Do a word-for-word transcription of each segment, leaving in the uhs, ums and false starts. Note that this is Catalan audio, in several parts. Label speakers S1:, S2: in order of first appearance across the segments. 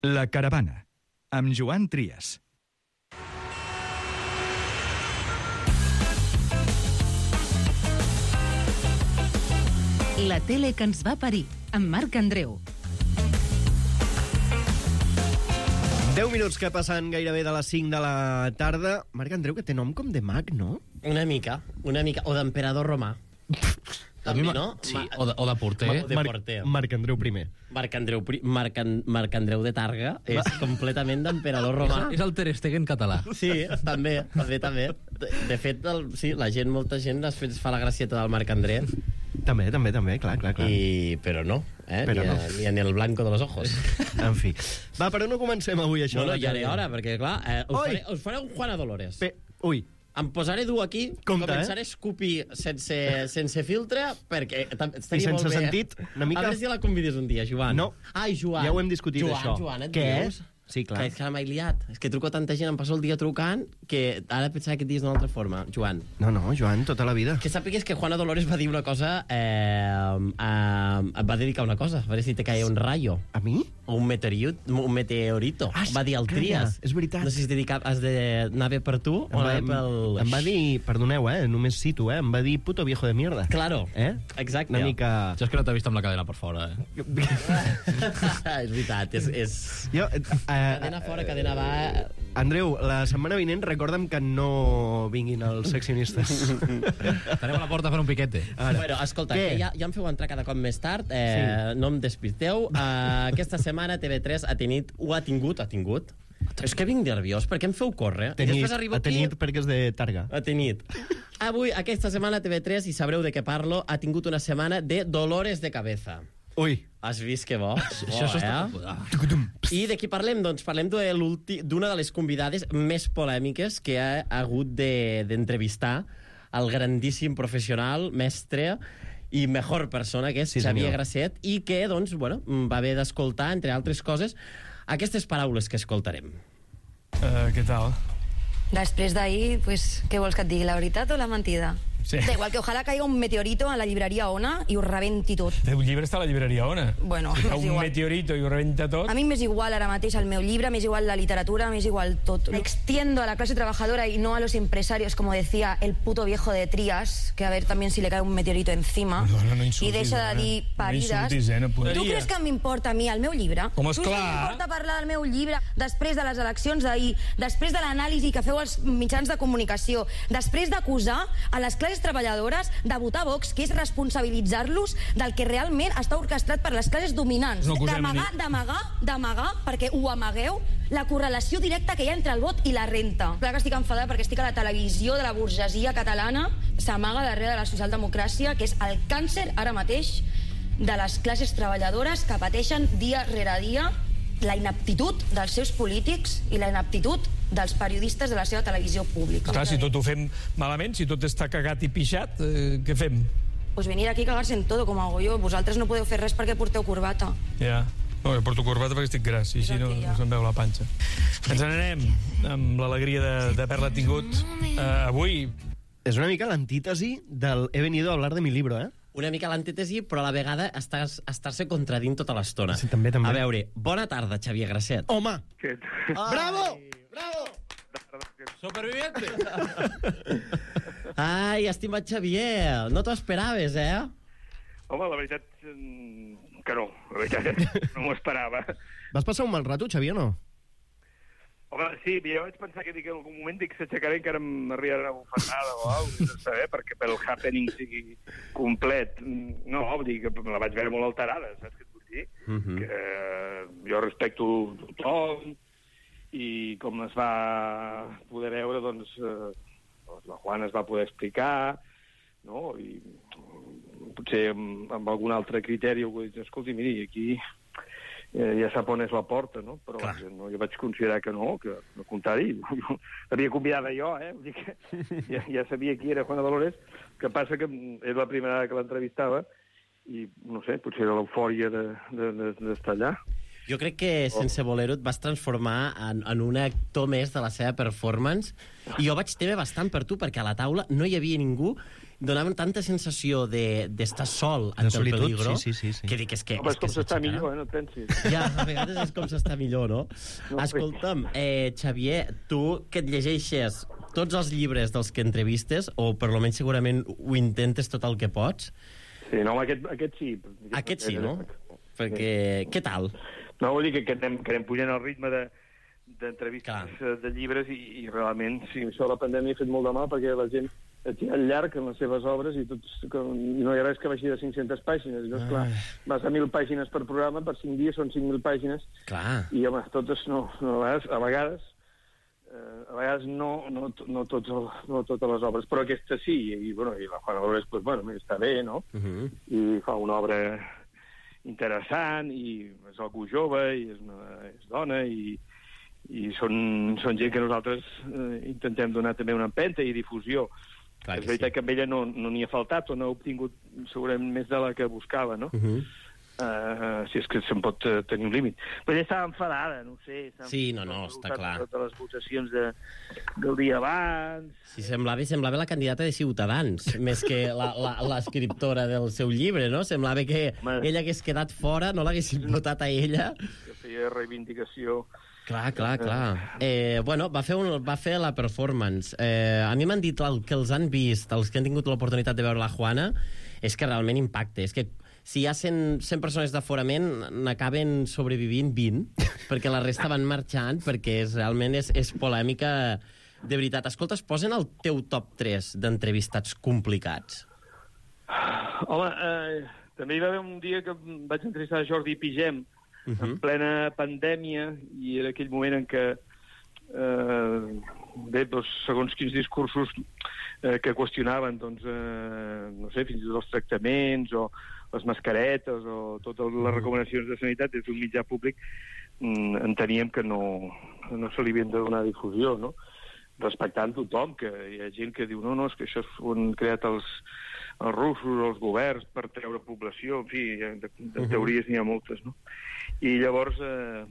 S1: La Caravana, amb Joan Trias.
S2: La tele que ens va parir, amb Marc Andreu.
S3: deu minuts que passen gairebé de les cinc de la tarda. Marc Andreu, que té nom com de mag, no?
S4: Una mica, una mica. O d'emperador romà. També, no?
S5: Sí, o de, o de porter.
S4: O de
S3: Marc,
S4: porter.
S3: Marc Andreu primer.
S4: Marc Andreu, Marc, Marc Andreu de Targa és completament d'emperador romà.
S5: És el Ter Stegen català.
S4: Sí, també, també, també. De, de fet, el, sí, la gent, molta gent es fa la gracieta del Marc Andreu.
S3: També, també, també, clar, clar, clar.
S4: I, però no, eh?
S3: Però
S4: ni, a,
S3: no.
S4: ni en el blanco de los ojos.
S3: En fi. Va, però no comencem avui això.
S4: Bueno, ja era hora, perquè, clar, eh, us,
S3: Oi!
S4: faré, us faré un Juana Dolores.
S3: Pe... Ui,
S4: Em posaré dur aquí,
S3: Compte,
S4: començaré
S3: eh?
S4: a escopir sense, sense filtre, perquè tam- estaria
S3: I sense
S4: molt bé.
S3: sentit, una mica?
S4: A veure si la convides un dia, Joan.
S3: No.
S4: Ai, Joan.
S3: Ja ho hem discutit,
S4: Joan,
S3: això.
S4: Joan, et
S3: Què
S4: dius?
S3: és? Sí, clar.
S4: Que és que m'he liat. És que truco a tanta gent, em passo el dia trucant, que ara pensava que et dius d'una altra forma. Joan.
S3: No, no, Joan, tota la vida.
S4: Que sàpigues que Juana Dolores va dir una cosa... Eh, eh, et va dedicar una cosa. Va dir si te caia un rayo.
S3: A mi?
S4: O un meteorit, un meteorito.
S3: Ah,
S4: va dir al
S3: calla,
S4: Trias.
S3: és veritat.
S4: No sé si es dedica, has d'anar bé per tu
S3: Em
S4: o
S3: va,
S4: anar bé pel...
S3: em va dir, perdoneu, eh, només cito, eh, em va dir puto viejo de mierda.
S4: Claro.
S3: Eh?
S4: Exacte.
S3: Una mica...
S5: Jo és que no t'he vist amb la cadena per fora, eh?
S4: És veritat, és... és...
S3: Jo, eh,
S4: Cadena fora, cadena va...
S3: Andreu, la setmana vinent recorda'm que no vinguin els seccionistes.
S5: Estarem a la porta a fer un piquete.
S3: Ara.
S4: Bueno, escolta,
S3: Què?
S4: que ja, ja em feu entrar cada cop més tard, eh,
S3: Sí.
S4: no em despisteu. Uh, aquesta setmana T V tres ha tenit, ho ha tingut, ha tingut. És que vinc nerviós, perquè em feu córrer. I
S3: Tenit,
S4: després arribo
S3: ha tenit
S4: aquí...
S3: perquè és de Targa.
S4: Ha tenit. Avui, aquesta setmana, T V tres, i sabreu de què parlo, ha tingut una setmana de dolores de cabeza.
S3: Ui.
S4: Has vist que bo? bo
S5: Això s'està...
S4: eh? I de qui parlem? Doncs parlem de l'ulti- d'una de les convidades més polèmiques que ha hagut de- d'entrevistar el grandíssim professional, mestre i mejor persona, que és
S3: Sí,
S4: Xavier
S3: senyor.
S4: Grasset, i que, doncs, bueno, va haver d'escoltar, entre altres coses, aquestes paraules que escoltarem.
S6: Uh, què tal?
S7: Després d'ahir, pues, què vols que et digui, la veritat o la mentida?
S6: Sí.
S7: Da igual, que ojalá caiga un meteorito a la llibreria Ona i ho rebenti tot.
S6: El teu llibre està a la llibreria Ona.
S7: Bueno,
S6: Si fa
S7: m'és
S6: un
S7: igual.
S6: meteorito i ho rebenta tot...
S7: A mi m'és igual ara mateix el meu llibre, m'és igual la literatura, m'és igual tot. Me extiendo a la clase trabajadora y no a los empresarios, como decía el puto viejo de Trias, que a ver también si le cae un meteorito encima.
S6: Perdona, no insultis,
S7: I deixa de
S6: eh?
S7: dir
S6: No
S7: parides.
S6: insultis, eh? No podria.
S7: Tu creus que m'importa a mi el meu llibre?
S6: Home,
S7: Tu creus que
S6: esclar.
S7: m'importa parlar del meu llibre després de les eleccions d'ahir, després de l'anàlisi que feu als mitjans de comunicació, després d'acusar a les classes treballadores de votar Vox, que és responsabilitzar-los del que realment està orquestrat per les classes dominants.
S6: No acusem
S7: D'amagar,
S6: ni-
S7: d'amagar, d'amagar, perquè ho amagueu, la correlació directa que hi ha entre el vot i la renta. Clar que estic enfadada perquè estic a la televisió de la burgesia catalana, s'amaga darrere de la socialdemocràcia, que és el càncer ara mateix de les classes treballadores que pateixen dia rere dia la inaptitud dels seus polítics i la inaptitud dels periodistes de la seva televisió pública.
S6: Clar, si tot ho fem malament, si tot està cagat i pixat, eh, què fem?
S7: Pues venir aquí a cagar-se en todo, com hago jo. Vosaltres no podeu fer res perquè porteu corbata.
S6: Ja. No, jo porto corbata perquè estic gras, i així no, no se'm veu la panxa. Ens n'anem amb l'alegria de- d'haver-la tingut eh, avui.
S3: És una mica l'antítesi del he venido a hablar de mi libro, eh?
S4: Una mica l'antítesi, però a la vegada estàs, estar-se contradint tota l'estona.
S3: Sí, també, també.
S4: A veure, bona tarda, Xavier Grasset.
S3: Home!
S8: Què?
S3: Bravo! Bravo!
S5: Superviviente!
S4: Ai, estimat Xavier, no t'ho esperaves, eh?
S8: Home, la veritat mm, que no. La veritat no m'ho esperava.
S3: Vas passar un mal rato, Xavier, o no?
S8: Home, sí, jo vaig pensar que dic, en algun moment dic s'aixecaré encara m'arribarà una bufetada o alguna cosa, no saber, perquè pel happening sigui complet. No, vull dir que la vaig veure molt alterada, saps què et vull dir?
S4: Uh -huh.
S8: Que eh, jo respecto tothom i com es va poder veure, doncs, eh, la Juana es va poder explicar, no? I potser amb, amb algun altre criteri ho dir, escolti, miri, aquí eh, ja sap on és la porta, no? Però
S4: Clar.
S8: no, jo vaig considerar que no, que al contrari, jo l'havia convidada jo, eh? Vull dir que ja, ja sabia qui era Juana Dolores, que passa que és la primera vegada que l'entrevistava i, no sé, potser era l'eufòria d'estar de, de, d'estar allà.
S4: Jo crec que, sense voler-ho, et vas transformar en, en un actor més de la seva performance, i jo vaig temer bastant per tu, perquè a la taula no hi havia ningú, donaven tanta sensació d'estar sol
S3: De
S4: ante el
S3: solitud,
S4: peligro,
S3: sí, sí, sí.
S4: que dic, és que...
S8: No, però
S4: és
S8: és com
S4: que
S8: s'està
S4: s'aixecarà.
S8: millor, eh? No et pensis.
S4: Ja, a vegades és com s'està millor, no?
S8: No,
S4: Escolta'm, eh, Xavier, tu que et llegeixes tots els llibres dels que entrevistes, o per almenys segurament ho intentes tot el que pots,
S8: Sí, no, home, aquest, aquest sí.
S4: aquest sí, no? Perquè, què tal?
S8: No, vull dir que, que, anem, que anem pujant el ritme de d'entrevistes
S4: Clar.
S8: de llibres i, i realment, sí, això de la pandèmia ha fet molt de mal perquè la gent ha tirat llarg en les seves obres i, tots, que, i no hi ha res que baixi de cinc-centes pàgines. Llavors, clar, vas a mil pàgines per programa, per cinc dies són cinc mil pàgines,
S4: Clar.
S8: i, home, totes no, no a vegades, a vegades, eh, a vegades no, no, no, tots el, no totes les obres, però aquesta sí, i, bueno, i la Juana Dolores, pues, bueno, està bé, no?
S4: Uh -huh.
S8: I fa una obra interessant, i és algú jove, i és, una, és dona, i, i són, són gent que nosaltres eh, intentem donar també una empenta i difusió.
S4: Clar
S8: és
S4: que
S8: veritat
S4: sí.
S8: que amb ella no no n'hi ha faltat o no ha obtingut segurament més de la que buscava, no?
S4: Uh -huh.
S8: Uh, si és que se'n pot uh, tenir un límit. Però ella estava enfadada, no ho sé. estava
S4: Sí, no, no,
S8: enfadada
S4: està clar.
S8: per totes les votacions de, del dia abans.
S4: Sí, semblava, semblava la candidata de Ciutadans, més que la- la- l'escriptora del seu llibre, no? Semblava que
S8: Home.
S4: ella hagués quedat fora, no l'haguessin votat a ella.
S8: Que feia reivindicació.
S4: Clar, clar, clar. Eh, bueno, va fer, un, va fer la performance. Eh, a mi m'han dit el, que els han vist, els que han tingut l'oportunitat de veure la Juana, és que realment impacta. És que si hi ha cent, cent persones d'aforament, n'acaben sobrevivint vint, perquè la resta van marxant, perquè és, realment és, és polèmica de veritat. Escolta, es posen el teu top tres d'entrevistats complicats.
S8: Home, eh, també hi va haver un dia que vaig entrevistar Jordi Pigem,
S4: Uh -huh.
S8: en plena pandèmia, i era aquell moment en què eh, bé, doncs, segons quins discursos eh, que qüestionaven, doncs, eh, no sé, fins i tot els tractaments o les mascaretes o totes les recomanacions de sanitat des d'un mitjà públic, mm, enteníem que no, no se li havien de donar difusió, no? Respectant tothom, que hi ha gent que diu no, no, és que això ho han creat els, els russos, els governs, per treure població, en fi, de, de teories n'hi ha moltes, no? I llavors eh,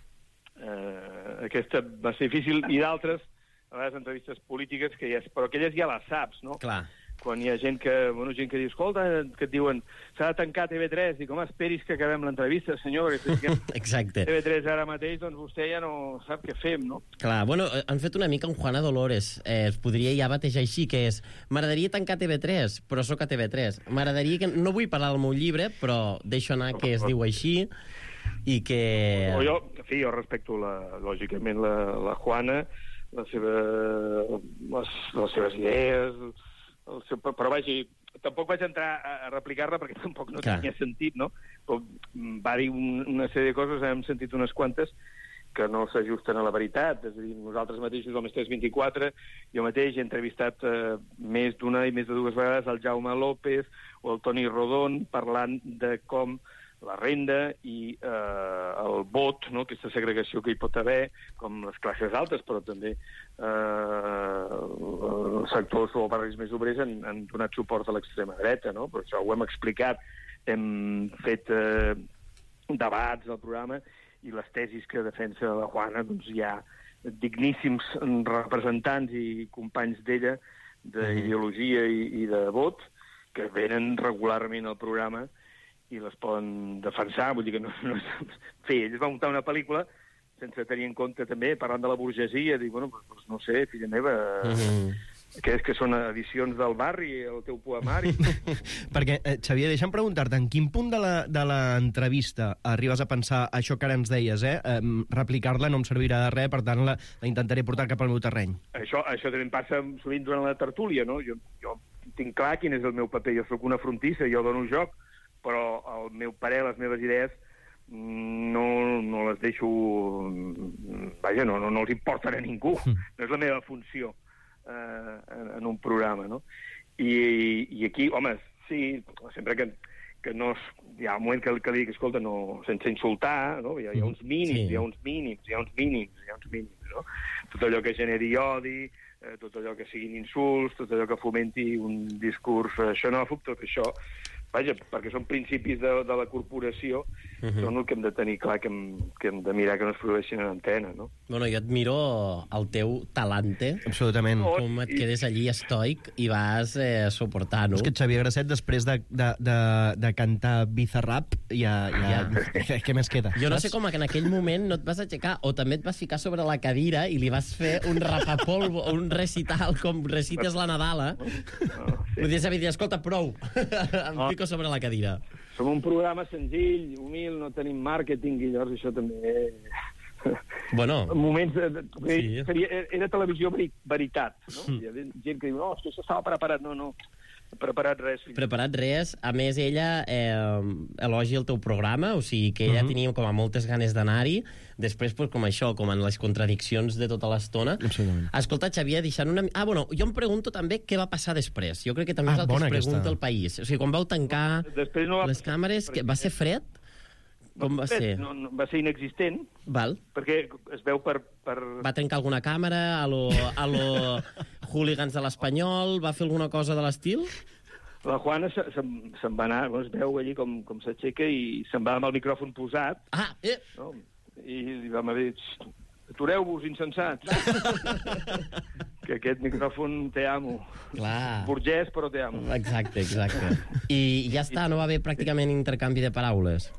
S8: eh, aquesta va ser difícil, i d'altres, a vegades entrevistes polítiques, que ja, però aquelles ja les saps, no?
S4: Clar.
S8: Quan hi ha gent que, bueno, gent que diu, escolta, que et diuen, s'ha de tancar T V tres, dic, home, esperis que acabem l'entrevista, senyor, perquè si que
S4: Exacte.
S8: T V tres ara mateix, doncs vostè ja no sap què fem, no?
S4: Clar, bueno, eh, han fet una mica un Juana Dolores. Eh, es podria ja batejar així, que és m'agradaria tancar T V tres, però sóc a T V tres. M'agradaria que... No vull parlar del meu llibre, però deixo anar que es diu així i que...
S8: O jo, en fi, jo respecto, la, lògicament, la, la Juana, la seva, les, les seves idees, el seu, però vagi, tampoc vaig entrar a, a replicar-la perquè tampoc no
S4: Clar.
S8: tenia sentit, no? Però va dir un, una sèrie de coses, hem sentit unes quantes, que no s'ajusten a la veritat. És a dir, nosaltres mateixos, al Més tres vint-i-quatre, jo mateix he entrevistat eh, més d'una i més de dues vegades el Jaume López o el Toni Rodon parlant de com la renda i eh, el vot, no? Aquesta segregació que hi pot haver, com les classes altes, però també eh, els sectors o barris més obrers han, han donat suport a l'extrema dreta, no? Però això ho hem explicat, hem fet eh, debats al programa, i les tesis que defensa la Juana, doncs hi ha digníssims representants i companys d'ella d'ideologia i, i de vot que venen regularment al programa i les poden defensar, vull dir que no... no sí, ells van muntar una pel·lícula sense tenir en compte també, parlant de la burgesia, dir, bueno, doncs, no sé, filla meva, mm -hmm. que és que són edicions del barri, el teu poemari.
S3: Perquè, eh, Xavier, deixa'm preguntar-te, en quin punt de la, de l'entrevista arribes a pensar això que ara ens deies, eh? eh replicar-la no em servirà de res, per tant la, la intentaré portar cap al meu terreny.
S8: Això, això també em passa sovint durant la tertúlia, no? Jo, jo tinc clar quin és el meu paper, jo sóc una frontissa, jo dono joc, però el meu parer, les meves idees, no, no les deixo... Vaja, no, no, no els importen a ningú. No és la meva funció eh, en, en un programa, no? I, i aquí, home, sí, sempre que, que no... Es, hi ha un moment que, que li dic, escolta, no, sense insultar, no? Hi ha, hi ha uns mínims, sí. hi ha uns mínims, hi ha uns mínims, hi ha uns mínims, no? Tot allò que generi odi, eh, tot allò que siguin insults, tot allò que fomenti un discurs eh, xenòfob, tot això vaja, perquè són principis de, de la corporació, uh -huh. són el que hem de tenir clar, que hem, que hem de mirar que no es produeixin en antena, no?
S4: Bueno, jo admiro el teu talante.
S3: Absolutament.
S4: Com et quedes allí estoic i vas eh, suportant-ho.
S3: És que Xavier Grasset, després de, de, de, de cantar Bizarrap, ja, ja, ja. Què, què més queda?
S4: Jo no sé com que en aquell moment no et vas aixecar o també et vas ficar sobre la cadira i li vas fer un rapapolvo o un recital com recites la Nadala. No, sí. Vull dir, Xavier, escolta, prou. Em
S8: no.
S4: fico sobre la cadira.
S8: Som un programa senzill, humil, no tenim màrqueting, i llavors això també...
S4: Bueno...
S8: Moments... De...
S4: Sí.
S8: Seria, era televisió veri... veritat, no? Hi havia gent que diu, no, això estava preparat. No, no, preparat res.
S4: Preparat res. A més, ella eh, elogia el teu programa, o sigui que ella uh -huh. tenia com a moltes ganes d'anar-hi. Després, pues, com això, com en les contradiccions de tota l'estona. Escolta, Xavier, deixant una... Ah, bueno, jo em pregunto també què va passar després. Jo crec que també
S3: ah,
S4: és el que es pregunta
S3: aquesta.
S4: el país. O sigui, quan vau tancar
S8: després no va...
S4: les càmeres, que va ser fred? Com va ser?
S8: No, no, va ser inexistent.
S4: Val.
S8: Perquè es veu per... per...
S4: Va trencar alguna càmera a lo, a lo hooligans de l'Espanyol? Va fer alguna cosa de l'estil?
S8: La Juana se'n se, se va anar, es veu allí com, com s'aixeca i se'n va amb el micròfon posat.
S4: Ah, eh!
S8: No? I li vam dir, atureu-vos, insensats. Que aquest micròfon te amo.
S4: Clar.
S8: Burgès, però te amo.
S4: Exacte, exacte. I ja està, no va haver pràcticament intercanvi de paraules?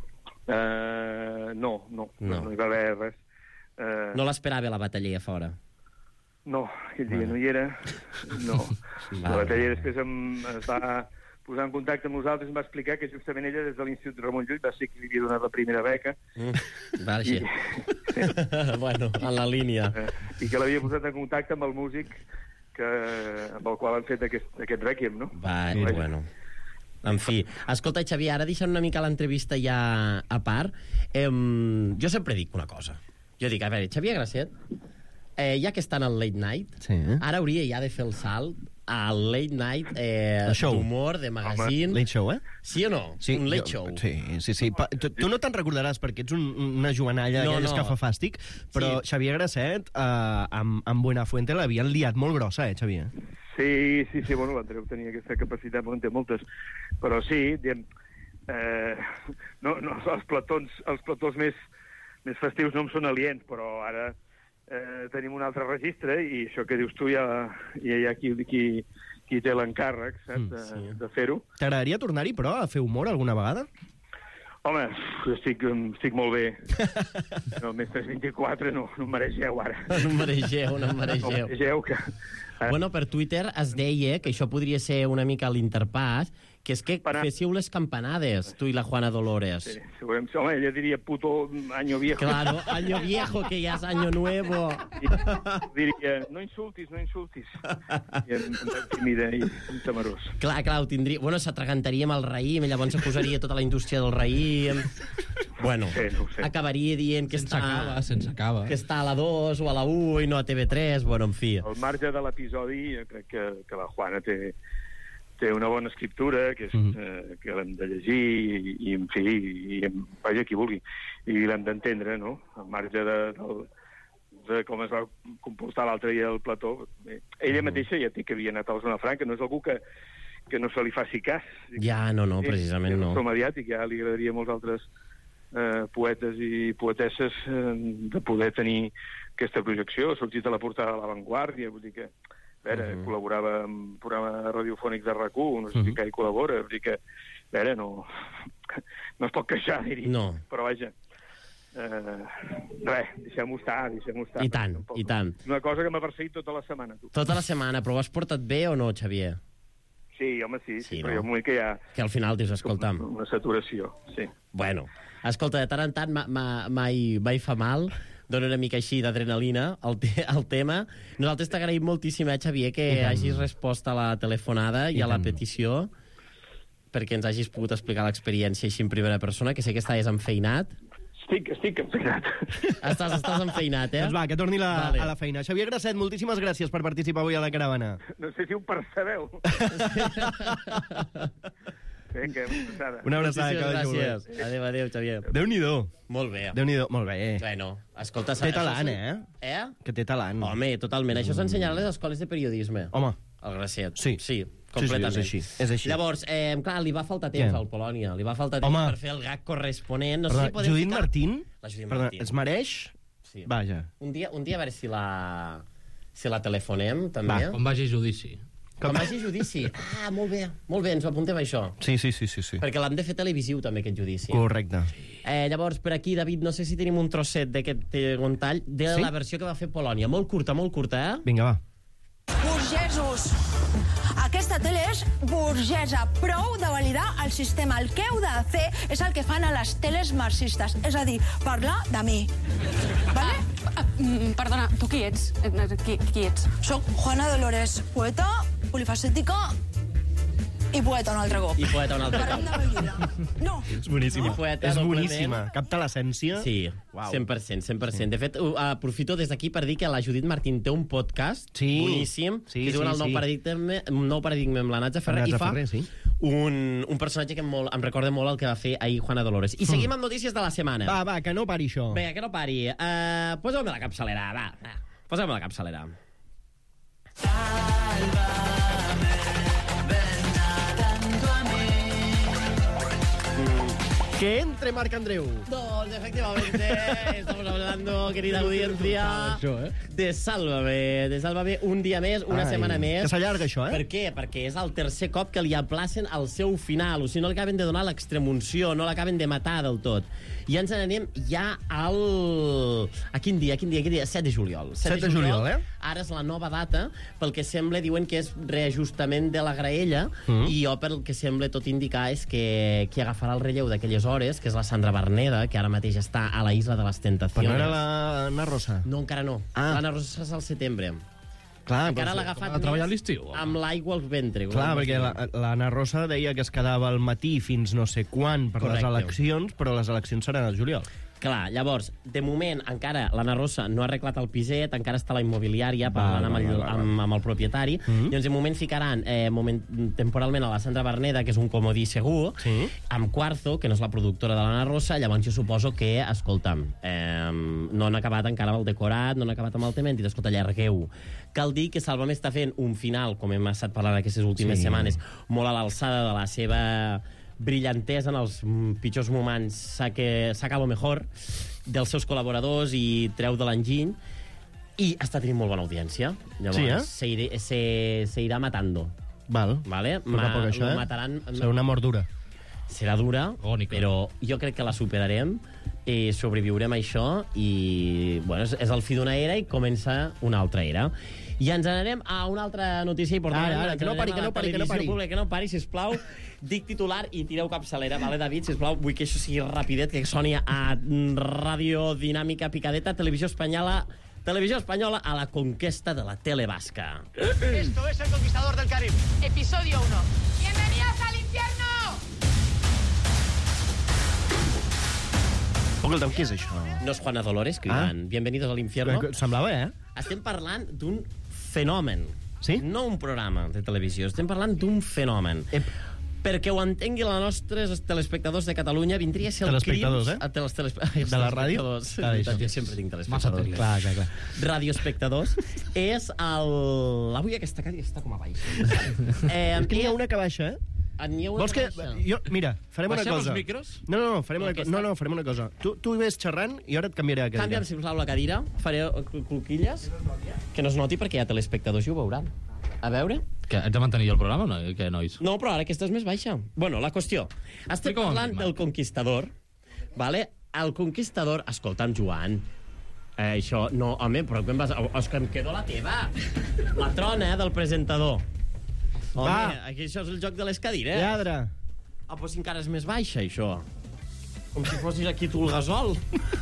S8: Uh, no, no, no, no, no hi va haver res. Uh,
S4: no l'esperava la bataller a fora?
S8: No, aquell dia no hi era. No. La bataller després em, es va posar en contacte amb nosaltres i em va explicar que justament ella des de l'Institut Ramon Llull va ser qui li havia donat la primera beca.
S4: Mm, va, així. I... bueno, en la línia.
S8: I que l'havia posat en contacte amb el músic que, amb el qual han fet aquest, aquest rèquiem, no?
S4: Va, no, bueno. En fi. Escolta, Xavier, ara deixant una mica l'entrevista ja a part, eh, jo sempre dic una cosa. Jo dic, a veure, Xavier Grasset, eh, ja que està en el late night, sí, eh? ara hauria ja de fer el salt al late night eh, d'humor, de magazine...
S3: Late show, eh?
S4: Sí o no?
S3: Sí,
S4: un late
S3: jo,
S4: show.
S3: Sí, sí, sí. Pa, tu, tu no te'n recordaràs perquè ets un, una jovenalla
S4: no,
S3: aquelles
S4: no.
S3: que fa fàstic, però sí. Xavier Grasset eh, amb, amb Buenafuente l'havien liat molt grossa, eh, Xavier?
S8: Sí, sí, sí, bueno, l'Andreu tenia aquesta capacitat, bueno, en té moltes, però sí, diem, eh, no, no, els platons, els platons més, més festius no em són aliens, però ara eh, tenim un altre registre i això que dius tu ja, ja hi ha qui, qui, qui té l'encàrrec, saps, de, sí. de fer-ho.
S3: T'agradaria tornar-hi, però, a fer humor alguna vegada?
S8: Home, estic, estic molt bé. No, més tres vint-i-quatre no, no em mereixeu, ara.
S4: No em mereixeu, no em mereixeu.
S8: No em mereixeu, que...
S4: Bueno, per Twitter es deia que això podria ser una mica l'interpàs, que és que
S8: Para...
S4: féssiu les campanades, tu i la Juana Dolores.
S8: Sí, segurament. Home, ella diria puto año viejo.
S4: Claro, año viejo, que ya es año nuevo.
S8: I diria, no insultis, no insultis. I em, em tímida i temerós.
S4: Clar, clar, ho tindria... Bueno, s'atragantaria amb el raïm, i llavors s'acusaria tota la indústria del raïm. Bueno,
S8: sí, no sé.
S4: Acabaria dient que
S5: sense
S4: està...
S5: Acaba, sense acaba.
S4: Que està a la dos o a la u i no a T V tres, bueno, en fi.
S8: Al marge de l'episodi, jo crec que, que la Juana té, té una bona escriptura, que, és, mm. eh, que l'hem de llegir, i, i en fi, i, i vaja, qui vulgui, i l'hem d'entendre, no? Al marge de, de, de com es va comportar l'altre dia el plató. Ella mateixa ja té que havia anat a la Zona Franca, no és algú que, que no se li faci cas.
S4: Ja, no, no, precisament no.
S8: És mediàtic, ja li agradaria molts altres eh, poetes i poetesses eh, de poder tenir aquesta projecció. Ha sortit a la portada de La Vanguardia, vull dir que, a veure, uh -huh. col·laborava en programa radiofònic de RAC u, no sé uh -huh. si hi col·labora, vull dir que, a veure, no, no es pot queixar, diria.
S4: No.
S8: Però vaja, eh, res, deixem-ho estar, deixem-ho estar.
S4: I tant, i tant.
S8: Una cosa que m'ha perseguit tota la setmana, tu.
S4: Tota la setmana, però ho has portat bé o no, Xavier?
S8: Sí, home, sí, sí,
S4: sí,
S8: però
S4: no?
S8: hi ha un moment que hi ha...
S4: Que al final dius, escolta'm...
S8: Una saturació, sí.
S4: Bueno, escolta, de tant en tant mai, mai fa mal, dona una mica així d'adrenalina al, te al tema. Nosaltres t'agraïm moltíssim, eh, Xavier, que hagis respost a la telefonada i, I a la petició, perquè ens hagis pogut explicar l'experiència així en primera persona, que sé que estaves enfeinat.
S8: Estic, estic enfeinat.
S4: Estàs, estàs enfeinat, eh?
S3: Doncs va, que torni la,
S4: vale.
S3: a la feina. Xavier Grasset, moltíssimes gràcies per participar avui a la caravana.
S8: No sé si ho percebeu. Vinga, una abraçada.
S3: Una abraçada, que vagi molt bé.
S4: Gràcies. Adéu, adéu, Xavier.
S3: Déu-n'hi-do.
S4: Molt bé.
S3: Déu-n'hi-do, molt bé.
S4: Bueno, escolta...
S3: Té talent, eh?
S4: Eh?
S3: Que té talent.
S4: Home, totalment. Això s'ensenyarà a les escoles de periodisme.
S3: Home.
S4: El Grasset.
S3: Sí.
S4: Sí. completament.
S3: Sí, sí, és així. És així.
S4: Llavors, eh, clar, li va faltar temps
S3: Què?
S4: al Polònia. Li va faltar temps
S3: Home.
S4: per fer el gag corresponent. No sé
S3: Perdona,
S4: si podem
S3: Judit
S4: ficar...
S3: Martín,
S4: La Judit
S3: perdona,
S4: Martín.
S3: es mereix...
S4: Sí.
S3: Vaja.
S4: Un dia, un dia a veure si la, si la telefonem, també.
S5: Va, quan vagi a judici.
S4: Com vagi a judici. Ah, molt bé, molt bé, ens ho apuntem això.
S3: Sí, sí, sí, sí, sí.
S4: Perquè l'hem de fer televisiu, també, aquest judici.
S3: Correcte.
S4: Eh, llavors, per aquí, David, no sé si tenim un trosset d'aquest eh, tall de
S3: Sí?
S4: la versió que va fer Polònia. Molt curta, molt curta, eh?
S3: Vinga, va.
S9: Burgesos. Aquesta tele és burgesa. Prou de validar el sistema. El que heu de fer és el que fan a les teles marxistes. És a dir, parlar de mi. Vale?
S10: Ah, mm, perdona, tu qui ets? Eh, Qui, qui ets?
S9: Soc Juana Dolores, poeta, polifacètica i poeta un altre cop.
S4: I poeta un altre
S9: Parlem
S4: cop.
S9: del meu llibre. No.
S3: És boníssima.
S4: I poeta,
S3: és
S4: doblement.
S3: boníssima. Capta l'essència.
S4: Sí,
S3: Uau.
S4: cent per cent, cent per cent. De fet, uh, aprofito des d'aquí per dir que la Judit Martín té un podcast
S3: Sí.
S4: boníssim,
S3: Sí,
S4: que es diu
S3: sí,
S4: el nou
S3: sí.
S4: paradigma, un nou paradigma amb la Natja Ferrer,
S3: Natja
S4: i fa
S3: Ferrer, sí.
S4: un, un personatge que em, molt, em recorda molt el que va fer ahir Juana Dolores. I seguim amb notícies de la setmana.
S3: Va, va, que no pari això.
S4: Vinga, que no pari. Uh, Posa'm la capçalera, va. va. Posa'm la capçalera.
S3: Que entre Marc Andreu.
S4: Doncs, efectivamente, estamos hablando, querida audiencia,
S3: Això, eh?
S4: de Sálvame, de Sálvame un dia més, una
S3: Ai,
S4: setmana més.
S3: que s'allarga, això, eh?
S4: Per què? Perquè és el tercer cop que li aplacen al seu final, o sigui, no li acaben de donar l'extremunció, no l'acaben de matar del tot. I ens n'anem ja al... A quin dia, a quin dia, a quin dia? set de juliol.
S3: set de juliol, eh?
S4: Ara és la nova data, pel que sembla, diuen que és reajustament de la graella,
S3: Mm.
S4: i jo, pel que sembla, tot indicar és que qui agafarà el relleu d'aquelles hores, que és la Sandra Berneda, que ara mateix està a la Isla de les
S3: Però
S4: Tentaciones.
S3: no era la Ana Rosa?
S4: No, encara no.
S3: Ah.
S4: L'Anna Rosa és al setembre.
S3: Clar,
S4: Encara
S3: però-
S4: l'ha agafat
S5: a treballar a
S4: més
S5: l'estiu, home.
S4: amb l'aigua al ventre.
S3: Clar, perquè la- l'Anna Rosa deia que es quedava al matí fins no sé quan per
S4: Correcte.
S3: les eleccions, però les eleccions seran al juliol.
S4: Clar, llavors, de moment, encara l'Anna Rosa no ha arreglat el piset, encara està a la immobiliària parlant
S3: Val,
S4: amb, el,
S3: val, val, val.
S4: amb, amb el propietari,
S3: Mhm.
S4: i doncs de moment ficaran eh, moment, temporalment a la Sandra Berneda, que és un comodí segur,
S3: Sí.
S4: amb Cuarzo, que no és la productora de l'Anna Rosa, llavors jo suposo que, escolta'm, eh, no han acabat encara amb el decorat, no han acabat amb el tema, hem dit, escolta, allargueu. Cal dir que Sálvame està fent un final, com hem estat parlant aquestes últimes
S3: Sí.
S4: setmanes, molt a l'alçada de la seva brillantesa en els mm, pitjors moments, saca, saca lo mejor dels seus col·laboradors i treu de l'enginy, i està tenint molt bona audiència. Llavors,
S3: Sí, eh?
S4: se, iré, se, se irà matando.
S3: Val.
S4: Vale?
S3: A poc a poc, això,
S4: lo
S3: eh?
S4: mataran...
S3: Serà una mort dura.
S4: Serà dura,
S5: Agònica.
S4: però jo crec que la superarem i sobreviurem a això i, bueno, és, és el fi d'una era i comença una altra era. I ens n'anem a una altra notícia important.
S3: Ara, ara,
S4: Ens
S3: que no
S4: n'anem
S3: pari,
S4: a
S3: que
S4: la
S3: no pari, que no
S4: televisió
S3: pari.
S4: pública, que no pari, sisplau. Dic titular i tireu capçalera, vale, David, sisplau. Vull que això sigui rapidet, que soni a Ràdio Dinàmica Picadeta, Televisió Espanyola, Televisió Espanyola a la conquesta de la tele basca.
S11: Esto es El Conquistador del Caribe.
S10: Episodio uno.
S11: ¡Bienvenidos al infierno!
S3: Escolta'm, què és això?
S4: No és Juana Dolores cridant.
S3: Ah.
S4: Bienvenidos al infierno.
S3: Semblava, eh?
S4: Estem parlant d'un fenomen.
S3: Sí?
S4: No un programa de televisió. Estem parlant d'un fenomen.
S3: Ep.
S4: Perquè ho entengui els nostres telespectadors de Catalunya, vindria a ser el
S3: Telespectadors,
S4: crims...
S3: eh?
S4: A teles, telespe... Ai,
S3: De la ràdio?
S4: telespectadors.
S3: Clar, això.
S4: Jo sempre tinc
S5: Massa
S4: telespectadors.
S5: tele.
S3: Clar, clar, clar.
S4: Radioespectadors. És el... Avui aquesta cadira està com a baix. Eh,
S3: És que n'hi ha una que baixa, eh?
S4: N'hi ha una
S3: Vols que...
S4: baixa.
S3: Jo, mira, farem una
S5: Baixem
S3: cosa.
S5: els micros?
S3: No, no, no, farem una,
S4: Aquesta.
S3: co... no, no, farem una cosa. Tu, tu hi ves xerrant i ara et canviaré la cadira.
S4: Canvia'm, sisplau, la cadira. Faré cloquilles. Que no es noti perquè hi ha telespectadors i ho veuran. A veure...
S5: Que haig de mantenir el programa o no? Què, nois?
S4: No, però ara aquesta és més baixa. Bueno, la qüestió. Estem
S5: Explica'm,
S4: parlant
S5: Marc.
S4: del Conquistador, vale? El Conquistador, escolta'm, Joan, eh, això, no, home, però que em vas... És que em quedo la teva. La trona, eh, del presentador. Home,
S3: Va.
S4: aquí això és el joc de les cadires.
S3: Lladre.
S4: Ah, però si encara és més baixa, això. Com si fossis aquí tu el gasol.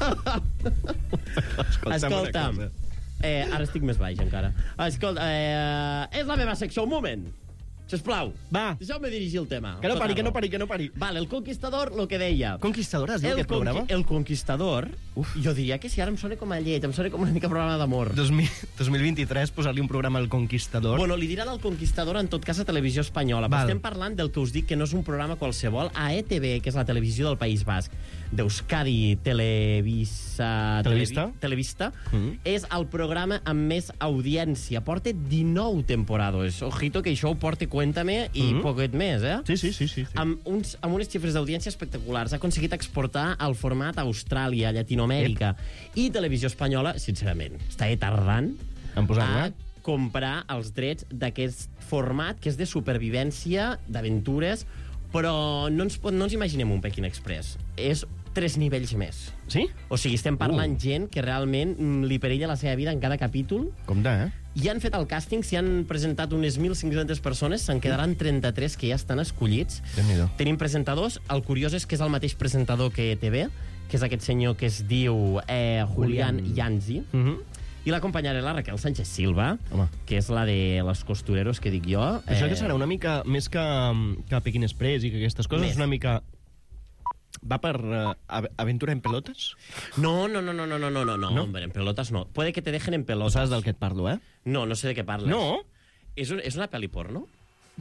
S4: Escolta'm. Eh, ara estic més baix, encara. Escolta, eh, és la meva secció, un moment. Sisplau.
S3: Va.
S4: Deixeu-me dirigir el tema.
S3: Que no pari, que no
S4: Sonar-lo.
S3: pari, que no pari.
S4: Vale, el Conquistador, lo que deia.
S3: Conquistador, es diu
S4: El,
S3: aquest
S4: conqui
S3: programa?
S4: el Conquistador, Uf. jo diria que si ara em sona com a llet, em sona com una mica programa d'amor.
S3: dos mil, dos mil vint-i-tres, posar-li un programa al Conquistador.
S4: Bueno, li diran el Conquistador en tot cas a Televisió Espanyola. Però
S3: Val.
S4: estem parlant del que us dic, que no és un programa qualsevol. A E T V, que és la televisió del País Basc, d'Euskadi Televisa...
S3: Televista.
S4: Televi Televista,
S3: Mhm.
S4: és el programa amb més audiència. Porta dinou temporades. Ojito que això ho porta Cuéntame i
S3: Mhm.
S4: poquet més, eh?
S3: Sí, sí, sí. sí, sí.
S4: Amb, uns, amb unes xifres d'audiència espectaculars. Ha aconseguit exportar el format a Austràlia, Llatinoamèrica i Televisió Espanyola, sincerament, està tardant
S3: En posar-la?
S4: a comprar els drets d'aquest format, que és de supervivència, d'aventures, però no ens, pot, no ens imaginem un Peking Express. És tres nivells més.
S3: Sí?
S4: O sigui, estem parlant
S3: Uh.
S4: gent que realment mm, li perilla la seva vida en cada capítol.
S3: Compte, eh?
S4: Ja han fet el càsting, s'hi han presentat unes mil cinc-centes persones, se'n quedaran trenta-tres que ja estan escollits.
S3: Déu-n'hi-do.
S4: Tenim presentadors, el curiós és que és el mateix presentador que T V, que és aquest senyor que es diu eh, Julián
S3: Julián.
S4: Yanzi,
S3: Uh -huh.
S4: i l'acompanyarà la Raquel Sánchez Silva,
S3: Home.
S4: que és la de los costureros, que dic jo.
S3: Eh... Això que serà una mica, més que, que Peking Express i que aquestes coses,
S4: Més.
S3: una mica... Va per uh, aventura en pelotes?
S4: No, no, no, no, no, no, no, no,
S3: No?
S4: hombre, en pelotas no. Puede que te dejen en
S3: No
S4: pelotas.
S3: saps del que et parlo, eh?
S4: No, no sé de què parles.
S3: No?
S4: És, un, és una pel·li porno?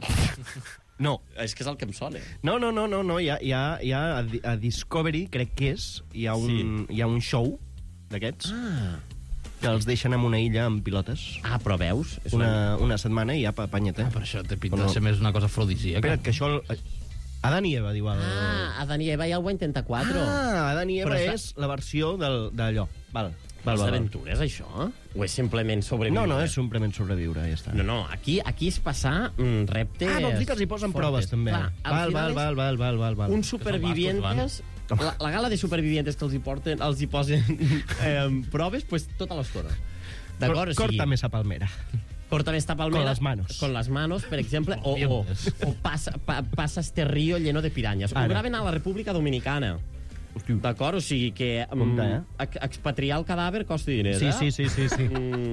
S3: No.
S4: És que és el que em sona.
S3: No, no, no, no, no. Hi ha, hi ha, hi ha a, Di- a Discovery, crec que és, hi ha un, sí. hi ha un show d'aquests
S4: Ah,
S3: que els deixen en una illa amb pilotes
S4: ah però veus? És
S3: una, una setmana i ja apanyat, eh?
S5: Ah, per això té pinta
S3: No.
S5: de ser més una cosa afrodisíaca.
S3: Espera't, que això... El... Adán i Eva, diu el...
S4: Ah, Adán i Eva ja ho va intentar quatre.
S3: Ah, Adán i Eva
S4: Però està-
S3: és la versió del- d'allò. Val, val,
S4: És
S3: val, val.
S4: d'aventures, això? O és simplement sobreviure?
S3: No, no, és simplement sobreviure, ja està.
S4: No, no, aquí, aquí és passar mm, reptes...
S3: Ah, vols dir que els hi posen
S4: fortes.
S3: proves, també.
S4: Clar, al
S3: Val,
S4: final
S3: val,
S4: és
S3: val, val, val, val, val.
S4: Un supervivientes... La, la gala de supervivientes que els hi, porten, els hi posen eh, proves, pues tota l'estona. D'acord? O sigui,
S3: Córtame esa palmera.
S4: Córtame esta palmera.
S3: Con las manos.
S4: Con las manos, per exemple. O, o, o pasa, pa, pasa este río lleno de pirañas. Ho
S3: Ara.
S4: graven a la República Dominicana. D'acord? O sigui que um,
S3: Compte, eh?
S4: ex- expatriar el cadàver costa diners,
S3: Sí,
S4: eh?
S3: sí, sí, sí, sí.
S4: Mm,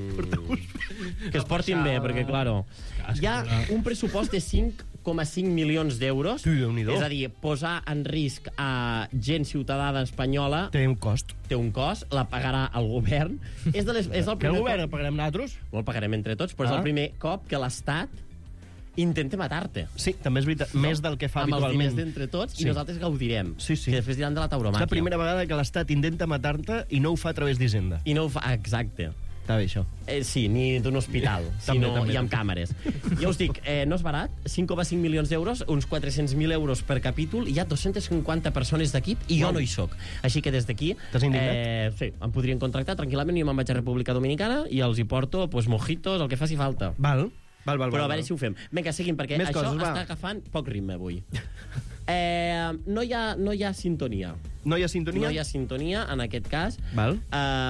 S4: que es portin bé, perquè, claro, hi ha un pressupost de cinc coma cinc milions d'euros.
S3: Sí, Déu-n'hi-do.
S4: És a dir, posar en risc a gent ciutadana espanyola
S3: Té un cost.
S4: té un cost, la pagarà el govern. És, de les, és el
S3: Que el
S4: primer
S3: govern el
S4: cop,
S3: pagarem nosaltres?
S4: no el pagarem entre tots, però és
S3: Ah.
S4: el primer cop que l'Estat intenta matar-te.
S3: Sí, també és veritat. Més del que fa
S4: amb els
S3: habitualment.
S4: diners d'entre tots,
S3: Sí.
S4: i nosaltres gaudirem.
S3: Sí, sí.
S4: Que després diran de la
S3: És
S4: tauromàquia.
S3: la primera vegada que l'Estat intenta matar-te i no ho fa a través d'Hisenda.
S4: I no ho fa... Exacte.
S3: Està bé, això.
S4: Eh, sí, ni d'un hospital,
S3: També,
S4: sinó
S3: també,
S4: i amb
S3: també.
S4: càmeres. Ja us dic, eh, no és barat, cinc coma cinc milions d'euros, uns quatre-cents mil euros per capítol, i hi ha dos-centes cinquanta persones d'equip, i jo
S3: Uau.
S4: no hi soc. Així que des d'aquí...
S3: T'has indignat?
S4: Eh, sí, em podrien contractar tranquil·lament, i me'n vaig a República Dominicana i els hi porto pues, mojitos, el que faci falta.
S3: Val, val, val.
S4: Però a
S3: val,
S4: veure
S3: val.
S4: si ho fem. Vinga, seguim, perquè
S3: Més
S4: això
S3: coses, va.
S4: està agafant poc ritme avui. Eh, no, hi ha, no hi ha sintonia.
S3: No hi ha sintonia?
S4: No hi ha sintonia, en aquest cas.
S3: Val.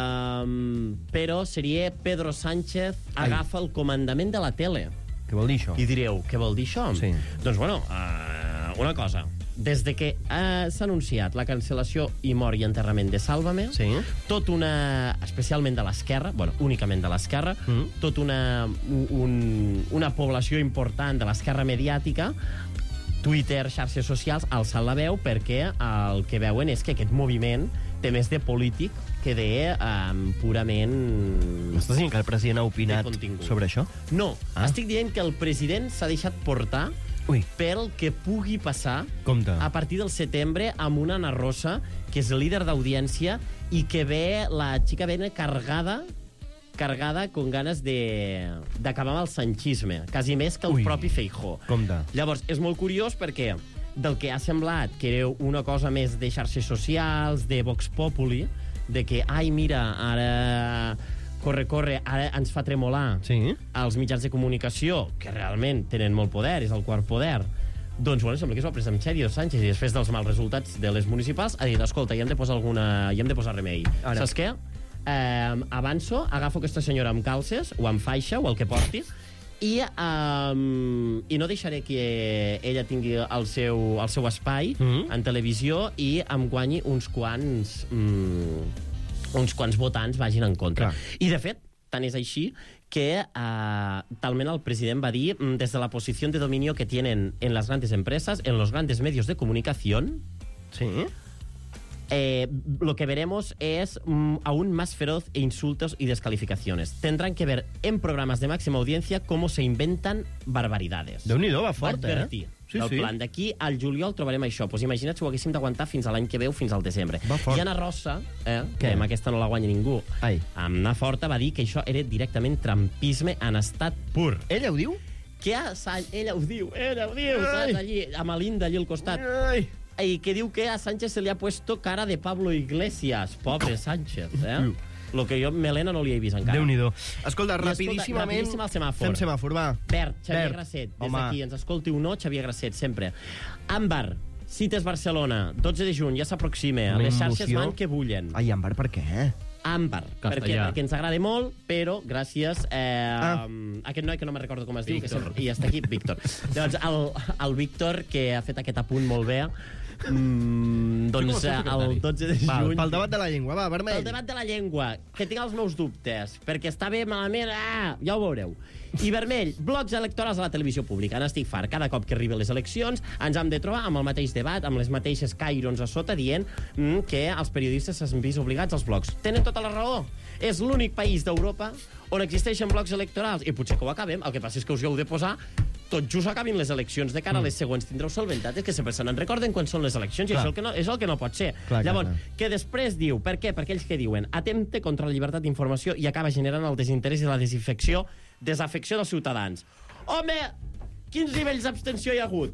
S4: Um, però seria Pedro Sánchez agafa el comandament de la tele.
S3: Què vol dir això?
S4: I direu, què vol dir això?
S3: Sí.
S4: Doncs, bueno, uh, una cosa. Des de que uh, s'ha anunciat la cancel·lació i mort i enterrament de Sálvame,
S3: Sí.
S4: tot una... especialment de l'esquerra, bueno, únicament de l'esquerra,
S3: Mm.
S4: tot una, un, una població important de l'esquerra mediàtica, Twitter, xarxes socials, alçant la veu perquè el que veuen és que aquest moviment té més de polític que de um, purament...
S3: M'estàs dient que el president ha opinat
S4: De contingut.
S3: sobre això?
S4: No,
S3: Ah.
S4: ah. estic dient que el president s'ha deixat portar
S3: Ui,
S4: pel que pugui passar
S3: compte.
S4: a partir del setembre amb una Ana Rosa, que és líder d'audiència i que ve, la xica ve carregada carregada con ganes de d'acabar amb el sanchisme, quasi més que el
S3: Ui.
S4: propi Feijóo.
S3: Compte.
S4: Llavors, és molt curiós perquè del que ha semblat que era una cosa més de xarxes socials, de Vox Populi, de que, ai, mira, ara... Corre, corre, ara ens fa tremolar
S3: Sí?
S4: els mitjans de comunicació, que realment tenen molt poder, és el quart poder, doncs, bueno, sembla que s'ho ha pres amb Xavier Sánchez i després dels mals resultats de les municipals ha dit, escolta, hi hem de posar alguna... hi hem de posar remei.
S3: Ara.
S4: Saps què? Eh, avanço, agafo aquesta senyora amb calces, o amb faixa, o el que porti, i, um, i no deixaré que ella tingui el seu, el seu espai
S3: Mhm.
S4: en televisió i em guanyi uns quants... Mm, uns quants votants vagin en contra.
S3: Clar.
S4: I, de fet, tant és així que eh, talment el president va dir mm, des de la posició de dominio que tienen en las grandes empresas, en los grandes medios de comunicación,
S3: Sí?
S4: eh, lo que veremos es mm, aún más feroz e insultos y descalificaciones. Tendrán que ver en programas de máxima audiencia cómo se inventan barbaridades.
S3: Déu-n'hi-do, va
S4: Va
S3: fort, eh?
S4: advertir.
S3: Sí,
S4: del
S3: sí.
S4: plan d'aquí al juliol trobarem això. Pues imagina't si ho haguéssim d'aguantar fins a l'any que veu, fins al desembre.
S3: Va fort.
S4: I Ana Rosa, eh, que
S3: Què?
S4: amb aquesta no la guanya ningú,
S3: Ai.
S4: amb anar forta va dir que això era directament trampisme en estat pur.
S3: Ella ho diu?
S4: que a Sánchez, ella ho diu, ella ho diu, saps, allí, amb l'Inda allí al costat,
S3: Ai.
S4: i que diu que a Sánchez se li ha puesto cara de Pablo Iglesias. Pobre Sánchez, eh? Lo que jo, Melena, no li he vist encara.
S3: Déu-n'hi-do. Escolta,
S4: I escolta,
S3: rapidíssimament...
S4: rapidíssim el semàfor.
S3: Fem semàfor, va.
S4: Verd, Xavier
S3: Verd.
S4: Grasset, des
S3: Home.
S4: d'aquí, ens escolti o no, Xavier Grasset, sempre. Àmbar, Cites Barcelona, dotze de juny, ja s'aproxima.
S3: Una
S4: Les xarxes
S3: emoció.
S4: van que bullen.
S3: Ai, Àmbar, per què?
S4: Àmbar, perquè,
S5: Castellà.
S4: perquè ens agrada molt, però gràcies eh,
S3: Ah.
S4: a aquest noi que no me'n recordo com es diu, que
S5: Víctor.
S4: sempre, i està aquí, Víctor. Llavors, el, el Víctor, que ha fet aquest apunt molt bé, mm, doncs
S5: Sí, com el seu secretari.
S4: el dotze de
S3: Val,
S4: juny...
S3: pel debat de la llengua, va,
S4: El
S3: vermell.
S4: debat de la llengua, que tinc els meus dubtes, perquè està bé, malament, ah, ja ho veureu. I vermell, blocs electorals a la televisió pública. N'estic fart. Cada cop que arriben les eleccions ens hem de trobar amb el mateix debat, amb les mateixes cairons a sota, dient mm, que els periodistes s'han vist obligats als blocs. Tenen tota la raó. És l'únic país d'Europa on existeixen blocs electorals. I potser que ho acabem. El que passa és que us hi heu de posar tot just acabin les eleccions de cara a les següents tindreu solventat, és que sempre se n'en recorden quan són les eleccions, i
S3: Clar.
S4: això el que no, és el que no pot ser.
S3: Clar, clar,
S4: Llavors,
S3: clar.
S4: que després diu, per què? Perquè ells que diuen, atempte contra la llibertat d'informació i acaba generant el desinterès i la desinfecció, desafecció dels ciutadans. Home, quins nivells d'abstenció hi ha hagut?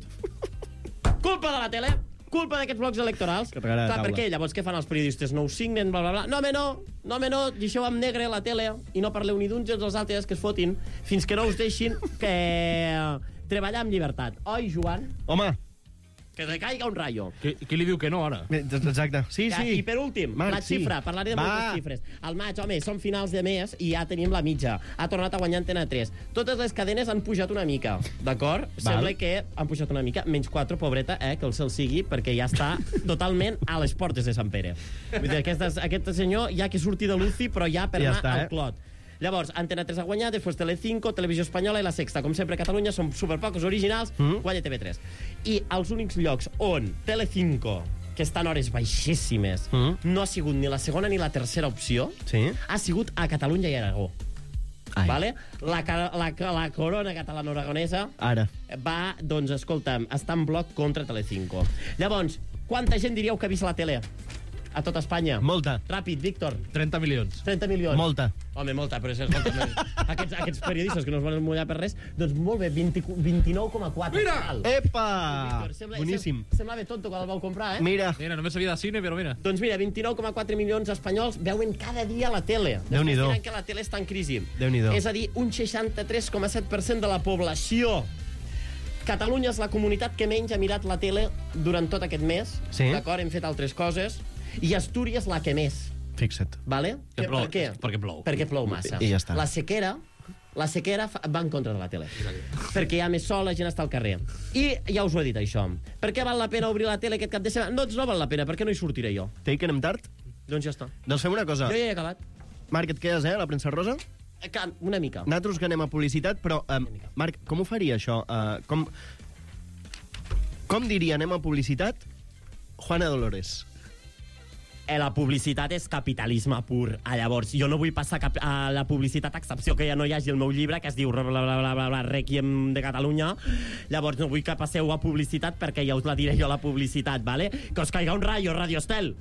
S4: Culpa de la tele? Culpa d'aquests blocs electorals?
S3: Que t'agrada
S4: Clar,
S3: taula.
S4: per què? Llavors què fan els periodistes? No ho signen, bla, bla, bla. No, home, no, no, home, no, deixeu en negre la tele i no parleu ni d'uns ni dels altres que es fotin fins que no us deixin que treballar amb llibertat. Oi, Joan?
S3: Home,
S4: Que te caiga un rayo.
S5: Qui, qui li diu que no, ara?
S3: eh, exacte. Sí,
S4: Ja,
S3: sí.
S4: I per últim,
S3: Marc,
S4: la xifra,
S3: sí.
S4: parlaré de
S3: Va.
S4: moltes xifres. Al maig, home, són finals de mes i ja tenim la mitja. Ha tornat a guanyar Antena tres. Totes les cadenes han pujat una mica, d'acord? Sembla que han pujat una mica, menys quatre, pobreta, eh, que el cel sigui, perquè ja està totalment a les portes de Sant Pere. Vull dir, aquest, aquest senyor ja que surti de l'U C I, però ja per
S3: Ja
S4: anar
S3: està,
S4: al
S3: eh?
S4: clot. Llavors, Antena tres ha guanyat, després Telecinco, Televisió Espanyola i La Sexta. Com sempre, a Catalunya són superpocs originals,
S3: Mm.
S4: guanya T V tres. I els únics llocs on Telecinco, que està en hores baixíssimes,
S3: Mm.
S4: no ha sigut ni la segona ni la tercera opció,
S3: Sí?
S4: ha sigut a Catalunya i Aragó.
S3: Ai.
S4: Vale? La, ca- la, la corona catalano-aragonesa
S3: Ara.
S4: va, doncs, escolta'm, està en bloc contra Telecinco. Llavors, quanta gent diríeu que ha vist la tele a tot Espanya?
S3: Molta.
S4: Ràpid, Víctor.
S5: trenta milions.
S4: trenta milions.
S3: Molta.
S4: Home, molta, però és, escolta, aquests, aquests periodistes que no es volen mullar per res, doncs molt bé, vint, vint-i-nou coma quatre.
S5: Mira!
S4: Val.
S3: Epa!
S4: Víctor, sembla,
S3: Boníssim.
S4: sem- Semblava tonto quan el vau comprar, eh?
S3: Mira.
S5: Mira, només sabia de cine, però mira.
S4: Doncs mira, vint-i-nou coma quatre milions d'espanyols veuen cada dia la tele. Després
S3: Déu-n'hi-do.
S4: diran que la tele està en crisi.
S3: Déu-n'hi-do.
S4: És a dir, un seixanta-tres coma set per cent de la població. Catalunya és la comunitat que menys ha mirat la tele durant tot aquest mes.
S3: Sí.
S4: D'acord? Hem fet altres coses. I Astúries la que més.
S3: Fixa't.
S4: Vale?
S5: Que plou,
S4: per què?
S5: perquè plou.
S4: Perquè plou massa.
S3: I ja està.
S4: La sequera, la sequera fa- va en contra de la tele. Perquè hi ha més sol, la gent està al carrer. I ja us ho he dit, això. Per què val la pena obrir la tele aquest cap de setmana? Doncs no val la pena, perquè no hi sortiré jo.
S3: T'he dit que anem tard?
S4: Doncs ja està.
S3: Doncs fem una cosa.
S4: Jo ja he acabat.
S3: Marc, et quedes, eh, a la premsa rosa?
S4: Eh, que- Una mica.
S3: Nosaltres que anem a publicitat, però, um, Marc, com ho faria, això? Uh, com, com diria anem a publicitat Juana Dolores?
S4: Eh, la publicitat és capitalisme pur. Ah, llavors, jo no vull passar cap a la publicitat a excepció que ja no hi hagi el meu llibre, que es diu bla, bla, bla, bla, bla, bla, Requiem de Catalunya. Llavors no vull que passeu a publicitat perquè ja us la diré jo la publicitat, vale? Que us caiga un rayo, Radio Estel.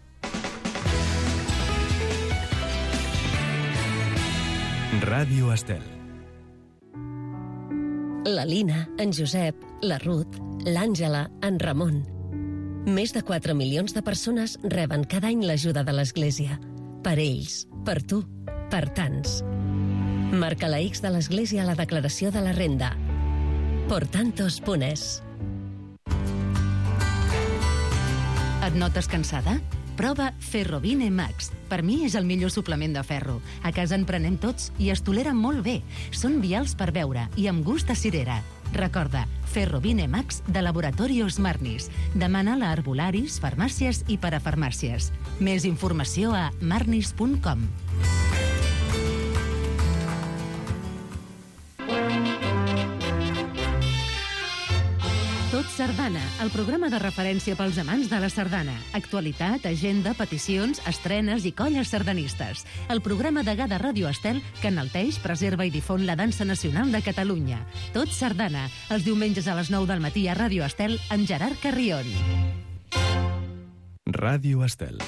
S1: Ràdio Estel.
S12: La Lina, en Josep, la Ruth, l'Àngela, en Ramon. Més de quatre milions de persones reben cada any l'ajuda de l'Església. Per ells, per tu, per tants. Marca la X de l'Església a la declaració de la renda. Por tantos punt es.
S2: Et notes cansada? Prova Ferrovine Max. Per mi és el millor suplement de ferro. A casa en prenem tots i es toleren molt bé. Són vials per beure i amb gust a cirera. Recorda, Ferrovine Max de Laboratorios Marnis. Demana-la a herbolaris, farmàcies i parafarmàcies. Més informació a marnis punt com. Tot Sardana, el programa de referència pels amants de la sardana. Actualitat, agenda, peticions, estrenes i colles sardanistes. El programa degà de Ràdio Estel que enalteix, preserva i difon la dansa nacional de Catalunya. Tot Sardana, els diumenges a les nou del matí a Ràdio Estel amb Gerard Carrion.
S1: Ràdio Estel.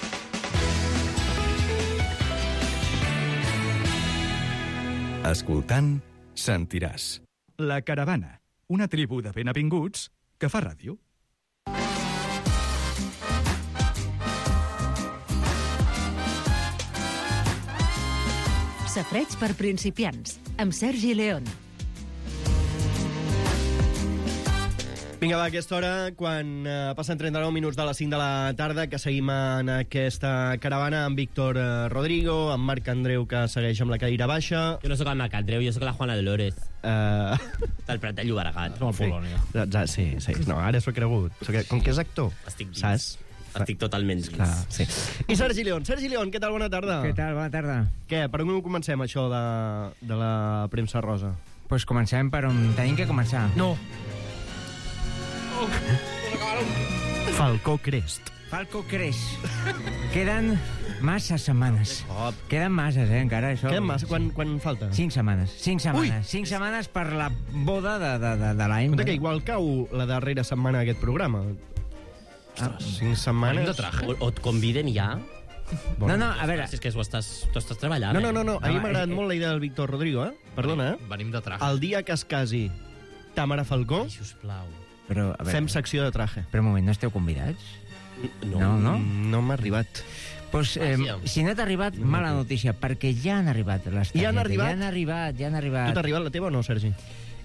S1: Escoltant, sentiràs.
S13: La Caravana, una tribu de benavinguts que fa ràdio.
S2: Safareig per principiants, amb Sergi León.
S3: Vinga, va, a aquesta hora, quan uh, passen trenta-nou minuts de les cinc de la tarda, que seguim en aquesta caravana amb Víctor uh, Rodrigo, amb Marc Andreu, que segueix amb la cadira baixa.
S4: Jo no sóc el Marc Andreu, jo sóc la Juana Dolores.
S3: Uh...
S4: Del Prat de Llobregat.
S5: Som el Polònia.
S3: Sí, sí, sí. No, ara s'ho he cregut. Com que és actor,
S4: Estic dins.
S3: saps?
S4: Estic totalment dins.
S3: Clar, sí. I Sergi León. Sergi León, què tal? Bona tarda.
S14: Què tal? Bona tarda.
S3: Què, per on comencem, això de, de la premsa rosa?
S14: Doncs pues comencem per on tenim que començar.
S3: No. Falcó Crest.
S14: Falcó Crest. Queden massa setmanes. Queden masses, eh, encara. Això...
S3: Queden massa? Quan, quan falta?
S14: Cinc setmanes. Cinc setmanes.
S3: Ui!
S14: Cinc setmanes per la boda de, de, de, de l'any.
S3: Compte que igual cau la darrera setmana d'aquest programa. Ah, cinc setmanes...
S4: O, o et conviden ja?
S14: No, no, a veure...
S4: És que tu estàs, tu estàs treballant.
S3: No, no, no, no. A mi m'ha agradat
S14: eh,
S3: molt la idea del Víctor Rodrigo, eh? Perdona, eh?
S5: Venim de traje.
S3: El dia que es casi Tamara Falcó,
S4: Ai, sisplau.
S14: Però, a veure,
S3: fem secció de traje.
S14: Però un moment, no esteu convidats?
S4: No.
S14: No, no?
S3: No m'ha arribat.
S14: Pues, eh, si no t'ha arribat, mala notícia, perquè ja han arribat les targetes.
S3: Ja han arribat?
S14: Ja han arribat, ja han arribat.
S3: Tu t'ha arribat la teva o no, Sergi?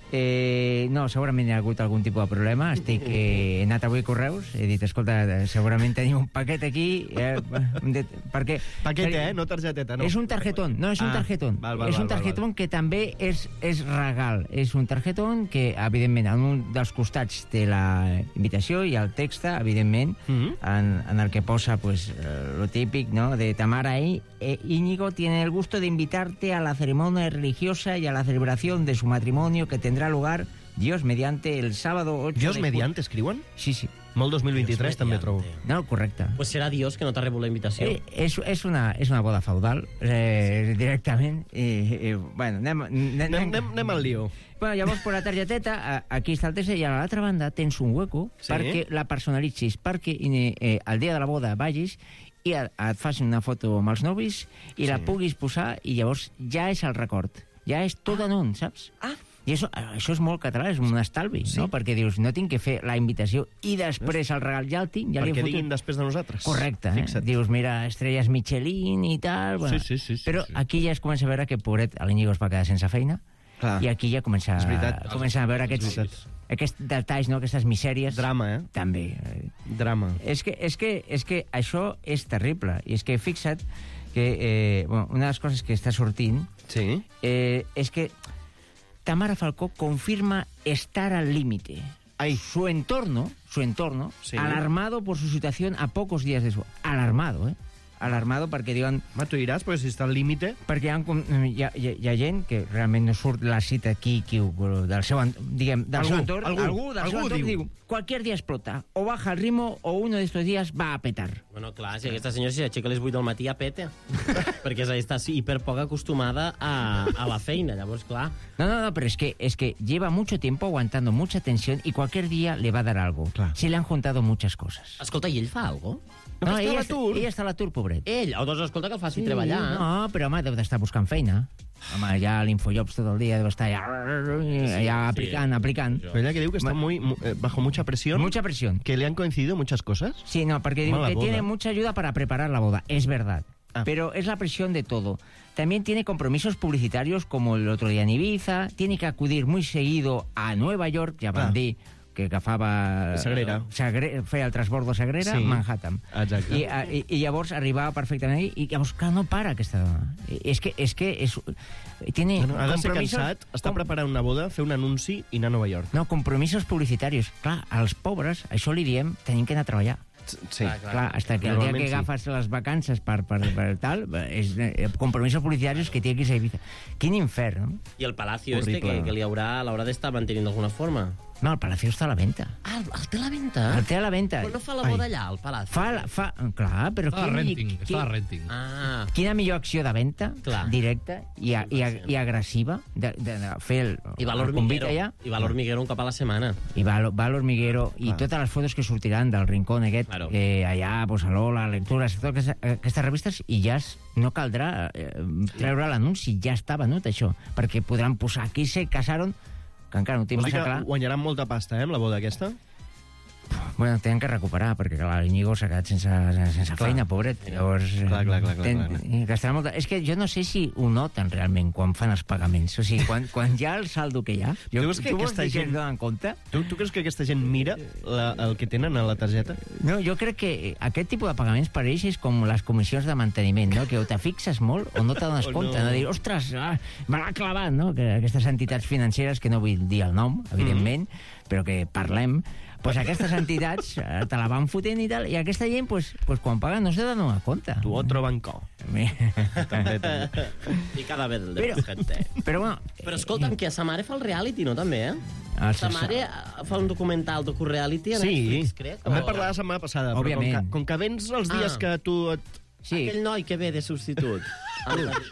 S14: Eh, no, segurament hi ha hagut algun tipus de problema. Estic, eh, he anat avui a Correus, he dit, escolta, segurament tenim un paquet aquí, eh, perquè...
S3: Paquet, eh? No targeteta, no.
S14: És un tarjetón, no, és un
S3: Ah,
S14: tarjetón.
S3: val, val,
S14: és un
S3: val,
S14: tarjetón
S3: val.
S14: que també és, és regal. És un tarjetón que, evidentment, en un dels costats té la invitació i el text, evidentment,
S3: Mhm.
S14: en, en el que posa, pues, eh, lo típic, ¿no?, de Tamara y eh, Íñigo tiene el gusto de invitarte a la ceremonia religiosa y a la celebración de su matrimonio que tendrá lugar, Dios mediante, el sábado ocho
S3: Dios
S14: de
S3: mediante, escriuen?
S14: Sí, sí.
S3: Molt dos mil vint-i-tres, també trobo.
S14: No, correcte.
S4: Pues serà Dios que no t'ha rebut la invitació.
S14: Eh, és, és, una, és una boda feudal, eh, directament. Eh, eh, bueno, anem, anem,
S3: Anem, anem, anem al lío.
S14: Bueno, llavors, per la targeteta, a- aquí està el text, i a l'altra banda tens un hueco
S3: Sí.
S14: perquè la personalitzis, perquè eh, eh, el dia de la boda vagis i et, et facin una foto amb els novis i la puguis posar, i llavors ja és el record. Ja és tot en un, saps?
S4: Ah.
S14: I això, això és molt català, és un estalvi, sí. no? Perquè dius, no tinc que fer la invitació i després el regal ja el tinc, ja l'he
S3: Perquè
S14: fotut.
S3: diguin després de nosaltres.
S14: Correcte, eh?
S3: Fixa't.
S14: Dius, mira, estrelles Michelin i tal... Bueno.
S3: Sí, sí, sí, sí,
S14: Però
S3: sí.
S14: aquí ja es comença a veure que, pobret, l'Iñigo es va quedar sense feina,
S3: Clar.
S14: i aquí ja comença,
S3: És veritat.
S14: comença a veure
S3: És
S14: aquests,
S3: veritat.
S14: aquests detalls, no? Aquestes misèries.
S3: Drama, eh?
S14: També.
S3: Drama.
S14: És que, és, que, és que això és terrible. I és que fixa't que eh, bueno, una de les coses que està sortint
S3: sí.
S14: eh, és que Tamara Falcó confirma estar al límite. Su entorno, su entorno,
S3: Sí.
S14: alarmado por su situación a pocos días de su... Alarmado, eh? Alarmado perquè diuen...
S3: Ma, tu diràs, perquè si està al límite...
S14: Perquè hi ha, com- hi, ha, hi ha gent que realment no surt la cita aquí, aquí del seu, en- diguem, del
S3: Algú,
S14: seu entorn,
S3: algú,
S14: algú del
S3: algú
S14: seu entorn
S3: diu.
S14: diu, cualquier día explota, o baja el ritmo, o uno de estos días va a petar.
S4: Bueno, clar, si aquesta senyora si s'aixeca a les vuit del matí ja peta. Perquè és, està hiper poc acostumada a, a la feina, llavors, clar.
S14: No, no, no, pero es que, es que lleva mucho tiempo aguantando mucha tensión y cualquier día le va a dar algo. Se le han juntado muchas cosas.
S4: Escolta, i ell fa alguna cosa?
S14: No, ella, està, ella està a l'atur, pobret.
S4: Ell? O doncs escolta que el faci treballar.
S14: No, però home, deu d'estar buscant feina. Home, ja l'Infojobs tot el dia deu estar allà, allà aplicant, aplicant.
S3: Pero ella que diu que está muy, mu- eh, bajo mucha presión.
S14: Mucha presión.
S3: Que le han coincidido muchas cosas.
S14: Sí, no, porque digo
S3: Mala
S14: que
S3: boda.
S14: tiene mucha ayuda para preparar la boda, es verdad.
S3: Ah.
S14: Pero es la presión de todo. También tiene compromisos publicitarios como el otro día en Ibiza, tiene que acudir muy seguido a Nueva York, ja vam
S3: Clar.
S14: dir que agafava...
S3: Sagrera.
S14: Sagre, feia el transbordo Sagrera,
S3: Sí.
S14: Manhattan.
S3: Exacte.
S14: I, a- i, I llavors arribava perfectament i, i llavors, clar, no para aquesta dona. I- És que és... Que és tiene
S3: Bueno, ha de ser
S14: compromisos-
S3: cansat, està preparant una boda, fer un anunci i anar a Nova York.
S14: No, compromisos publicitaris. Clar, als pobres, això li diem, tenim que anar a treballar.
S3: Sí.
S14: Clar, clar, hasta que el dia
S3: Normalment
S14: que
S3: sí.
S14: agafes les vacances per, per, per tal, és eh, compromisos publicitaris que té que ser Ibiza. Quin infern, no?
S4: I el Palacio este,
S14: Horrible.
S4: que, que li haurà, l'haurà d'estar mantenint d'alguna forma.
S14: No, el Palacio està a la venda.
S4: Ah, el, el té a la venda?
S14: El té a la venda.
S4: Però no fa la boda allà, al Palacio?
S14: Fa, la- fa, clar, però...
S5: Està a
S14: quin-
S5: renting,
S14: quin-
S5: està a renting.
S4: Ah,
S14: Quina millor acció de venda,
S4: Clar.
S14: directa i, a, i, a, i agressiva, de, de, de fer el,
S4: i va
S14: el convit
S4: l'hormiguero.
S14: allà.
S4: I va l'hormiguero un cop a la setmana.
S14: I va, a- va a l'Hormiguero, i
S3: Clar.
S14: totes les fotos que sortiran del rincón aquest,
S4: Claro.
S14: eh, allà, pues, a l'Ola, lectures, totes aquestes, aquestes revistes, i ja es, no caldrà eh, treure l'anunci, ja està venut això, perquè podran posar aquí se casaron que encara no ho tinc
S3: Vols dir
S14: massa
S3: que
S14: clar.
S3: guanyaran molta pasta, eh, amb la boda aquesta?
S14: Bueno, tenen que recuperar, perquè clar, l'Iñigo s'ha quedat sense, sense feina, pobret. Llavors,
S3: Clar, clar, clar, clar,
S14: ten,
S3: clar.
S14: gastarà molta... És que jo no sé si ho noten realment quan fan els pagaments. O sigui, quan, quan hi ha el saldo que hi ha... Jo,
S3: Tu creus que
S14: tu vols
S3: aquesta
S14: dir que
S3: gent-
S14: es donen compte?
S3: Tu, tu creus que aquesta gent mira la, el que tenen a la targeta?
S14: No, jo crec que aquest tipus de pagaments per ells és com les comissions de manteniment, no? Que o te fixes molt o no te dones
S3: O
S14: compte.
S3: no.
S14: No? De dir, ostres, ah, me l'ha clavat, no? Que aquestes entitats financeres, que no vull dir el nom, evidentment, mm-hmm. però que parlem, pues aquestes entitats eh, te la van fotent i tal, i aquesta gent, pues, pues quan paga no se donen compte.
S3: Tu otro banco. També, també.
S4: I cada vez de
S14: Però-
S4: més gente.
S14: Però bueno...
S4: Però escolta'm, que sa mare fa el reality, no, també, eh?
S14: Ah,
S4: Sa
S14: sí,
S4: mare fa un documental docu-reality a
S3: Sí,
S4: Netflix, crec.
S3: en vam parlar la setmana passada, però com
S14: Òbviament.
S3: que, com que vens els dies
S4: Ah.
S3: que tu... Et...
S14: Sí.
S4: Aquell noi que ve de substitut.
S14: A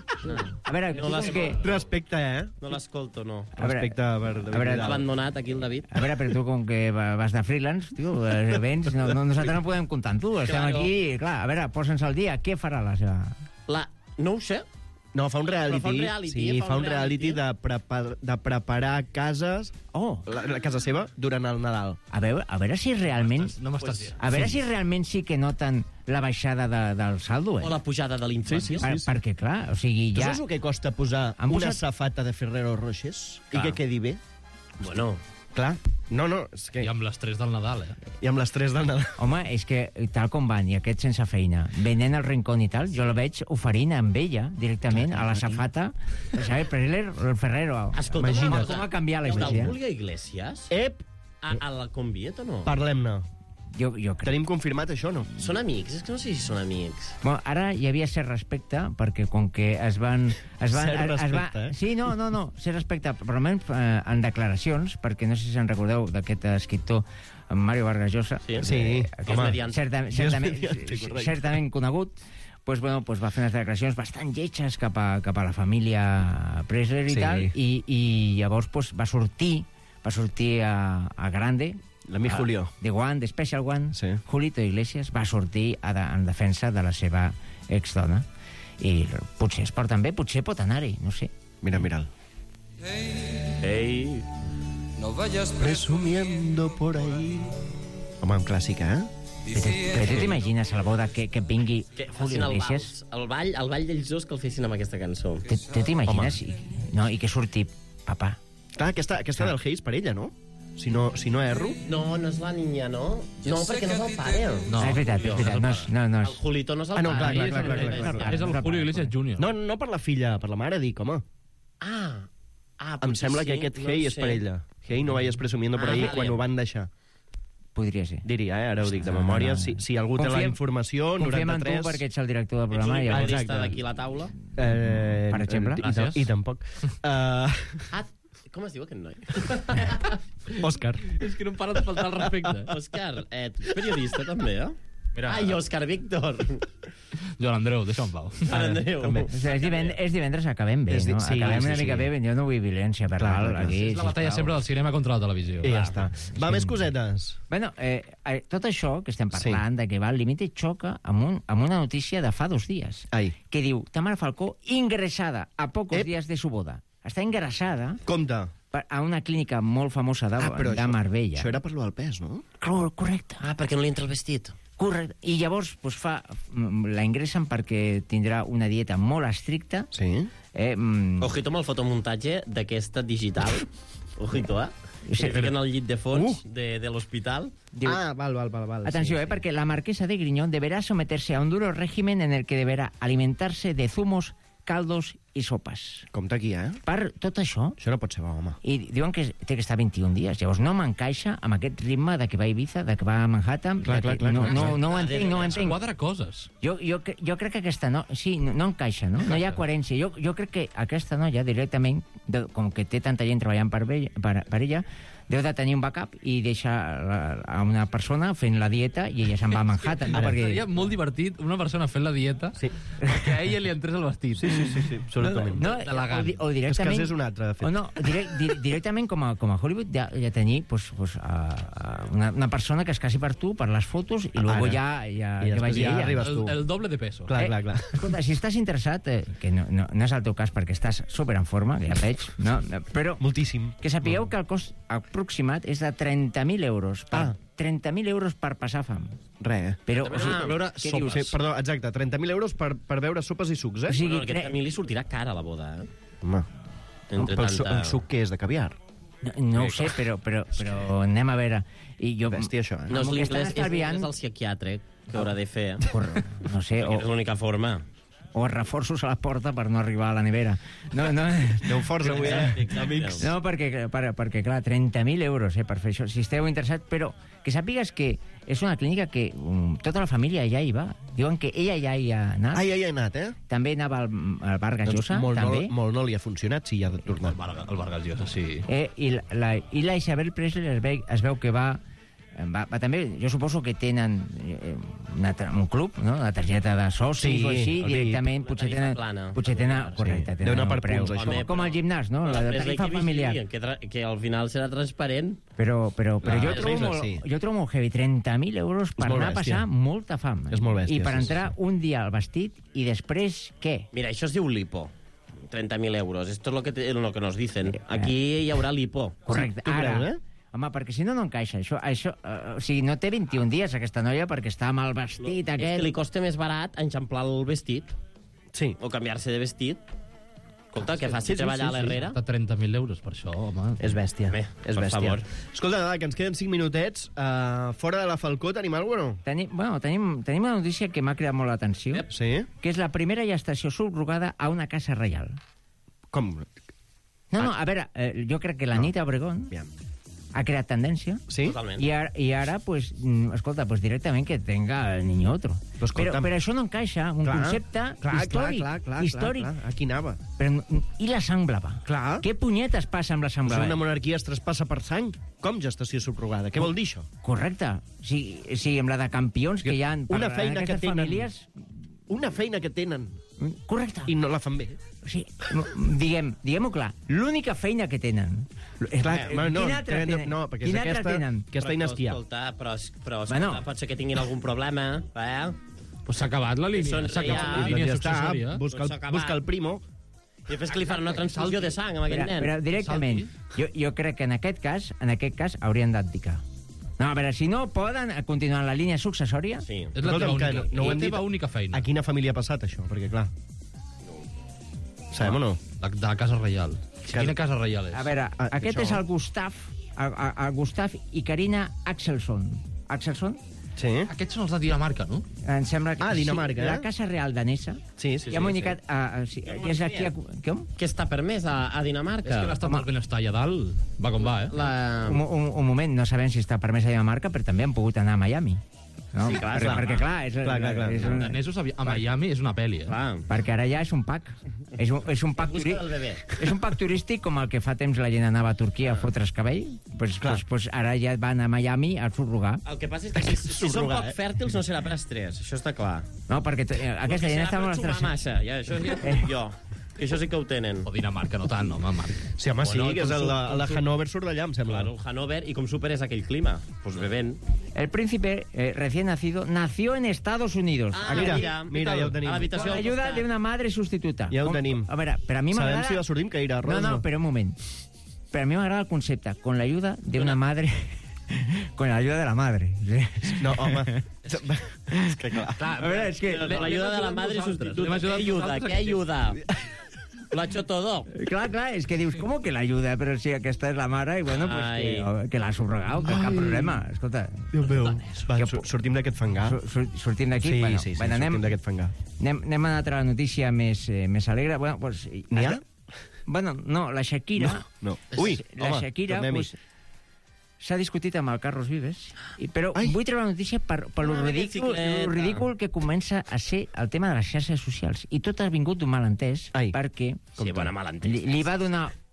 S14: veure,
S4: No
S14: tu
S4: l'has-
S14: com que...
S3: Respecte, eh?
S4: No l'escolto, no.
S14: A veure,
S3: Respecte per David
S14: a veure,
S3: Vidal.
S4: Abandonat aquí el David.
S14: A veure, però tu com que va- vas de freelance, tio, eh, vens, no, no, nosaltres no podem comptar amb tu, estem
S4: Claro.
S14: aquí, clar, a veure, posa'ns al dia, què farà la seva...
S4: La... No ho sé.
S3: No, fa un reality.
S4: Però fa un reality,
S3: sí,
S4: fa
S3: fa
S4: un
S3: un reality,
S4: reality.
S3: de, prepar, de preparar cases,
S14: Oh,
S3: la, la casa seva, durant el Nadal.
S14: a veure, a veure si realment...
S5: No m'estàs dient.
S14: A veure si realment sí que noten la baixada de, del saldo, eh?
S4: O la pujada de l'inflació.
S14: Per, perquè, clar, o sigui,
S3: Tu
S14: ja...
S3: saps el que costa posar
S14: Han
S3: una
S14: posat-
S3: safata de Ferrero Rochers
S4: Clar.
S3: i que quedi bé?
S4: Bueno,
S3: Clar. No, no, és que...
S5: I amb les tres del Nadal, eh?
S3: I amb les tres del Nadal.
S14: Home, és que tal com van, i aquest sense feina, venent el rincón i tal, jo la veig oferint amb ella, directament, a la safata, saber, per ell el Ferrero.
S4: escolta,
S14: Imagina't com ha canviat la
S4: Del
S14: història.
S4: Julio Iglesias?
S3: Ep,
S4: A, a la conviet o no?
S3: parlem-ne.
S14: Jo, jo crec.
S3: Tenim confirmat això, no?
S4: Són amics? És que no sé si són amics.
S14: Bueno, ara hi havia cert respecte, perquè com que es van... Es van
S3: Cert
S14: es, es va,
S3: respecte, eh?
S14: Sí, no, no, no, cert respecte, però almenys eh, en declaracions, perquè no sé si se'n recordeu d'aquest escriptor Mario Vargas Llosa,
S4: Sí,
S3: Sí,
S4: que és
S3: home.
S4: mediante.
S14: certament,
S3: Sí, és
S14: certament,
S3: mediante, correcte.
S14: certament conegut, pues, bueno, pues va fer unes declaracions bastant lletges cap a, cap a la família Presley i
S3: Sí.
S14: tal, i, i llavors pues, va sortir va sortir a, a Grande,
S3: L'amic
S14: a-
S3: Julio.
S14: The One, The Special One,
S3: Sí.
S14: Julito Iglesias va sortir a de, en defensa de la seva exdona. I potser es porten bé, potser pot anar-hi, no sé.
S3: Mira, mira'l.
S4: Ei,
S15: No vayas
S3: Presumiendo por ahí. Home, un clàssic, eh?
S14: Però, tu- però tu t'imagines a la boda que, que vingui
S4: que
S14: Julio
S4: facin el
S14: Iglesias?
S4: vals. El ball, el ball d'ells dos que el fessin amb aquesta cançó.
S14: Tu tu t'imagines? I, no, i que surti papà.
S3: Clar, aquesta, aquesta del Hayes per ella, no? Si no, si no erro.
S4: No, no és la niña, no? No, perquè no és el pare.
S5: No,
S14: Ah, és veritat, és veritat. No, és, no, no
S4: El
S14: és...
S4: Julito no és el
S3: Ah, no, clar,
S4: pare.
S3: clar, clar, clar, clar, clar.
S5: És el Julio Iglesias júnior.
S3: No, no per la filla, per la mare, dic, home.
S4: Ah, ah
S3: Em
S4: potser
S3: sembla
S4: sí,
S3: que aquest
S4: no
S3: Hey
S4: ho
S3: és
S4: sé.
S3: per ella. Hey no vayas presumiendo por
S4: Ah,
S3: ahí
S4: vale.
S3: quan ho van deixar.
S14: Podria ser.
S3: Diria, eh? Ara ho dic de
S14: No,
S3: memòria.
S14: no, no.
S3: Si, si algú té la
S14: Confiem-
S3: informació,
S14: Confiem en tu
S3: noranta-tres...
S14: perquè ets el director del
S4: Ets
S14: programa.
S4: l'únic
S14: llavors-
S4: periodista
S3: Exacte.
S4: d'aquí a la taula.
S3: Eh,
S14: Per exemple.
S3: I,
S5: Gràcies.
S3: I tampoc. Uh,
S4: Ah, com es diu aquest noi?
S3: Òscar.
S5: És que no em para de faltar el respecte.
S4: Òscar, eh, tu ets periodista també, eh?
S5: Mira,
S4: Ai, Òscar Víctor.
S5: Joan Andreu, deixa'm en pau.
S4: Andreu.
S3: també.
S14: O sigui, és, divendres, és divendres, acabem bé,
S3: És di-
S14: no?
S3: sí,
S14: acabem
S3: sí,
S14: una
S3: sí.
S14: mica bé, jo no vull violència verbal
S3: Clar, clar, clar.
S14: aquí.
S5: És la batalla
S14: sisplau.
S5: sempre del cinema contra la televisió.
S3: I ja
S5: Clar.
S3: està. Va, més cosetes.
S14: Bueno, eh, eh, tot això que estem parlant, sí. de que va al límit, xoca amb, un, amb una notícia de fa dos dies,
S3: Ai.
S14: que diu, Tamara Falcó ingressada a pocos
S3: Ep.
S14: días de su boda. Està ingressada
S3: Compte.
S14: per- a una clínica molt famosa de,
S3: Ah, però
S14: de
S3: això,
S14: Marbella.
S3: això era per lo del pes, no?
S14: Cor- Correcte.
S4: Ah, perquè no li entra el vestit.
S14: Correcte. I llavors pues, fa, mm, la ingressen perquè tindrà una dieta molt estricta.
S3: Sí.
S14: Eh, mm,
S4: Ojito amb el fotomuntatge d'aquesta digital. Ojito, eh?
S14: Sí,
S4: Que fiquen al llit de fons
S3: Uh.
S4: de, de l'hospital.
S14: diu,
S3: Ah, val, val, val. val.
S14: Atenció,
S3: sí,
S14: eh, perquè la marquesa de Griñón deberá someterse a un duro régimen en el que deberá alimentarse de zumos, caldos i sopes.
S3: Compte aquí, eh?
S14: Per tot això,
S3: Això no pot ser bo, home.
S14: i diuen que té que estar vint-i-un dies. Llavors no m'encaixa amb aquest ritme de que va a Ibiza, de que va a Manhattan.
S3: Clar,
S14: de
S3: clar,
S14: que
S3: clar,
S14: no,
S3: clar,
S14: no,
S3: clar.
S14: no ho entenc, no ho entenc.
S5: Quadra coses.
S14: Jo, jo, cre- jo crec que aquesta no... Sí, no, no encaixa, no? No hi ha coherència. Jo, jo crec que aquesta noia, directament, de, com que té tanta gent treballant per, ell, per, per ella, deu de tenir un backup i deixa la, a una persona fent la dieta i ella se'n va a Manhattan. No? Perquè...
S5: Seria molt divertit una persona fent la dieta sí. perquè a ella li entrés el vestit.
S3: Sí, sí, sí, sí absolutament.
S14: No, no, o, o directament...
S3: És que és un altre, de fet.
S14: O no, direct, di, directament com a, com a Hollywood ja, ja tenir pues, pues, uh, una, una persona que es casi per tu, per les fotos, i luego ja, ja
S3: I
S14: que vagi
S3: ja
S14: ella.
S3: arribes tu.
S5: El, el doble de peso.
S3: Clar,
S14: Eh,
S3: clar, clar.
S14: Escolta, si estàs interessat, eh, que no, no, no és el teu cas perquè estàs super en forma, que ja veig, no? Però
S3: moltíssim.
S14: Que sapigueu que el cost aproximat és de trenta mil euros. Per,
S3: Ah.
S14: trenta mil euros per passar fam.
S3: Res.
S14: Però,
S3: o sigui, per veure
S14: què
S3: sopes.
S14: dius?
S3: Sí, perdó, exacte, trenta mil euros per, per veure sopes i sucs, eh?
S14: O sigui,
S4: Bueno, aquest camí li sortirà cara a la boda, eh?
S3: Home,
S4: Entre
S3: però el su-
S4: tanta-
S3: un suc que és de caviar.
S14: No, no ho sé, però, però, però anem a veure. I jo,
S3: Bèstia, això, eh?
S4: No és
S14: amb el que estan
S4: l'inglès, és
S14: estalviant-
S4: l'inglès el psiquiatre que haurà de fer.
S14: no sé,
S4: Perquè
S14: o,
S4: és l'única forma.
S14: o reforços a la porta per no arribar a la nevera. No, no...
S3: Déu forts avui, eh? Amics.
S14: No, perquè, per, perquè clar, trenta mil euros eh, per fer això, si esteu interessats, però que sàpigues que és una clínica que um, tota la família ja hi va. Diuen que ella ja hi ha anat.
S3: Ah, ja hi ha anat, eh?
S14: També anava al, al Bar Gajosa,
S3: Doncs molt,
S14: també.
S3: molt, molt no li ha funcionat, si hi ha de tornar.
S5: El bar, el bar Gajosa, sí.
S14: Eh, i, la, la, I la Isabel Presley es veu, es veu que va, va, va també, jo suposo que tenen eh, una, un club, no? Una targeta de socis
S3: Sí,
S14: o així,
S3: el
S14: directament,
S4: Una
S14: potser
S4: tarifa
S14: tenen...
S4: plana.
S14: Potser tenen, correcte,
S3: Deu
S14: tenen
S3: anar
S14: el
S3: per
S14: preu.
S3: punts, això.
S14: Com, com al gimnàs, no? La,
S4: Després
S14: tarifa
S4: que
S14: familiar.
S4: vigilien, que, tra- que al final serà transparent.
S14: Però, però, però
S3: Clar,
S14: jo,
S3: és
S14: trobo
S3: bèstia,
S14: molt,
S3: sí.
S14: jo trobo molt heavy. trenta mil euros per
S3: molt
S14: anar a
S3: bèstia.
S14: passar molta fam.
S3: És molt bèstia,
S14: I per
S3: sí,
S14: entrar
S3: sí,
S14: un dia al vestit i després què?
S4: Mira, això es diu lipo. trenta mil euros. Esto es lo que, te, lo que nos dicen. Aquí hi haurà lipo.
S14: Correcte.
S3: tu
S14: Ara,
S3: creus, eh?
S14: home, perquè si no, no encaixa. Això, això, uh, o sigui, no té vint-i-un dies aquesta noia perquè està amb el vestit
S4: És
S14: aquest.
S4: que li costa més barat enxamplar el vestit
S3: Sí.
S4: o canviar-se de vestit. Escolta, que faci
S3: sí, sí,
S4: treballar
S3: sí,
S4: a l'herrera.
S5: Està trenta mil euros per això, home.
S3: És bèstia.
S4: Bé,
S3: és
S4: per
S3: bèstia.
S4: favor.
S3: Escolta, Nadal, que ens queden cinc minutets. Uh, fora de la Falcó tenim alguna cosa o no?
S14: Tenim, bueno, tenim, tenim una notícia que m'ha cridat molt l'atenció,
S3: Sí?
S14: que és la primera gestació subrogada a una casa reial.
S3: Com?
S14: No, no, a veure, eh, jo crec que la Anita Obregón
S3: Aviam.
S14: ha creat tendència.
S3: Sí?
S4: Totalment.
S14: I ara, i ara pues, mm, escolta, pues directament que tenga el niño otro.
S3: Pues
S14: però,
S3: escolta'm.
S14: però això no encaixa, un
S3: Clar,
S14: concepte
S3: clar,
S14: històric.
S3: Clar, clar, clar,
S14: històric.
S3: clar, clar. Aquí anava.
S14: Però, mm, I la sang blava?
S3: Clar.
S14: Què punyetes passa amb la sang
S3: Si
S14: blava?
S3: una monarquia es traspassa per sang, com gestació subrogada? Què vol dir això?
S14: Correcte. Sí, sí, amb la de campions que hi ha per,
S3: Una feina
S14: en
S3: que
S14: aquestes
S3: tenen.
S14: famílies...
S3: Una feina que tenen
S14: Correcte.
S3: i no la fan bé.
S14: Sí, diguem, diguem-ho clar, l'única feina que tenen... És la,
S3: Eh, bueno, no,
S14: quina altra
S3: que no-
S14: tenen?
S3: no, perquè és
S14: Quina altra
S3: aquesta-
S14: tenen?
S3: aquesta
S4: Però,
S3: dinastia.
S4: Escolta, però, però escolta,
S14: Bueno.
S4: pot ser que tinguin algun problema, eh?
S5: Pues s'ha acabat la línia.
S4: Són
S5: S'ha acabat
S4: ja-
S5: la
S3: Doncs
S5: línia
S3: ja està,
S5: successòria.
S3: busca
S4: Doncs s'ha
S3: el,
S4: acabat.
S3: busca el primo.
S4: I després que li fan una transfusió de sang amb aquest
S14: Però,
S4: nen.
S14: però directament, jo, jo crec que en aquest cas, en aquest cas haurien d'abdicar. No, a veure, si no poden continuar en la línia successòria...
S4: Sí.
S5: És la teva
S3: Escolta'm, que
S5: única,
S3: no- no ho
S5: la
S3: hem
S5: teva
S3: dit.
S5: única feina.
S3: A quina família ha passat això? Perquè, clar... Sabem o no?
S5: De, de la Casa Reial.
S3: Casa-
S5: Quina Casa Reial és?
S14: A veure,
S3: Ah,
S14: aquest
S3: això.
S14: és el Gustav, el, el, el Gustav i Carina Axelsson. Axelsson?
S3: Sí?
S5: Aquests són els de Dinamarca, no?
S14: Em sembla que...
S3: Ah, Dinamarca,
S14: sí, La
S3: eh?
S14: Casa Real danesa.
S3: Sí, sí,
S14: Ja m'ho he indicat... Uh, sí, que és aquí... A, com?
S4: Què està permès a, a Dinamarca?
S5: És que l'està molt benestar allà dalt. Va com va, eh?
S4: La...
S14: Un, un, un moment, no sabem si està permès a Dinamarca, però també han pogut anar a Miami. No?
S4: Sí, clar,
S14: perquè,
S4: clar.
S14: perquè, clar, és,
S3: Clar, clar, clar.
S14: és
S5: Els
S14: un,
S5: danesos a a Miami és una pel·li, eh?
S4: Clar.
S14: perquè ara ja és un pack. És un, és un pack,
S4: Busca
S14: turi
S4: el bebè.
S14: és un pack turístic com el que fa temps la gent anava a Turquia a fotre's cabell. Pues, pues, pues ara ja van a Miami a subrogar.
S4: El que passa és que si, si són
S3: Subrogar,
S4: poc
S3: eh?
S4: fèrtils no serà per estrès, això està clar.
S14: No, perquè eh, aquesta gent està molt
S4: estressada.
S14: estressada.
S4: massa, ja, això ja ho dic jo. Que això sí que ho tenen.
S5: O Dinamarca, no tant, home, Marc.
S3: Sí, home, sí,
S4: Bueno,
S3: que és
S4: com
S3: el,
S4: su-
S3: de, el de
S4: com su-
S3: Hannover surt d'allà, em sembla.
S4: Claro, Hannover, y com super és aquell clima? Pues bebent.
S14: El príncipe eh, recién nacido nació en Estados Unidos.
S4: Ah,
S14: Aquí-
S3: mira, mira, ja ho tenim.
S4: A
S14: Con
S4: l'habitació
S14: la
S4: al
S14: ayuda
S4: costat.
S14: de una madre sustituta.
S3: Ja ho
S14: Com-
S3: tenim.
S14: A veure, però a mi
S3: Sabem
S14: m'agrada...
S3: si va sortir amb Caire
S14: No,
S3: Rodes
S14: no,
S3: o no.
S14: pero un moment. Pero a mí me agrada el concepte, con la ayuda de una madre... con la ayuda de la madre.
S3: No, home. és que clar.
S14: A veure, és que...
S4: Con l'ayuda de la madre sustituta. ¿Qué ayuda? ¿Qué ayuda? Lo ha hecho todo.
S14: Clar, clar, és que dius, com que l'ayuda? Però si aquesta és la mare, i bueno, pues
S4: Ai.
S14: que, que l'ha subrogat, que cap problema. Escolta,
S3: Déu meu. Va, sur- sortim d'aquest fangar.
S14: sur, sur, sortim d'aquí.
S3: Sí,
S14: bueno,
S3: sí, sí,
S14: bueno, anem,
S3: sortim d'aquest fangar.
S14: anem, anem a una altra notícia més, eh, més alegre. Bueno, pues,
S3: N'hi ha?
S14: Bueno, no, la Shakira...
S3: No. Ui,
S14: la
S3: home,
S14: Shakira,
S3: tornem-hi.
S14: pues, s'ha discutit amb el Carlos Vives, i, però
S3: Ai.
S14: vull treure la notícia per, per lo,
S4: Ah, aquest
S14: ridícul,
S4: xiclet.
S14: lo ridícul que comença a ser el tema de les xarxes socials. I tot ha vingut d'un malentès,
S3: Ai.
S14: perquè
S4: Sí, bona malentès.
S14: li, li va donar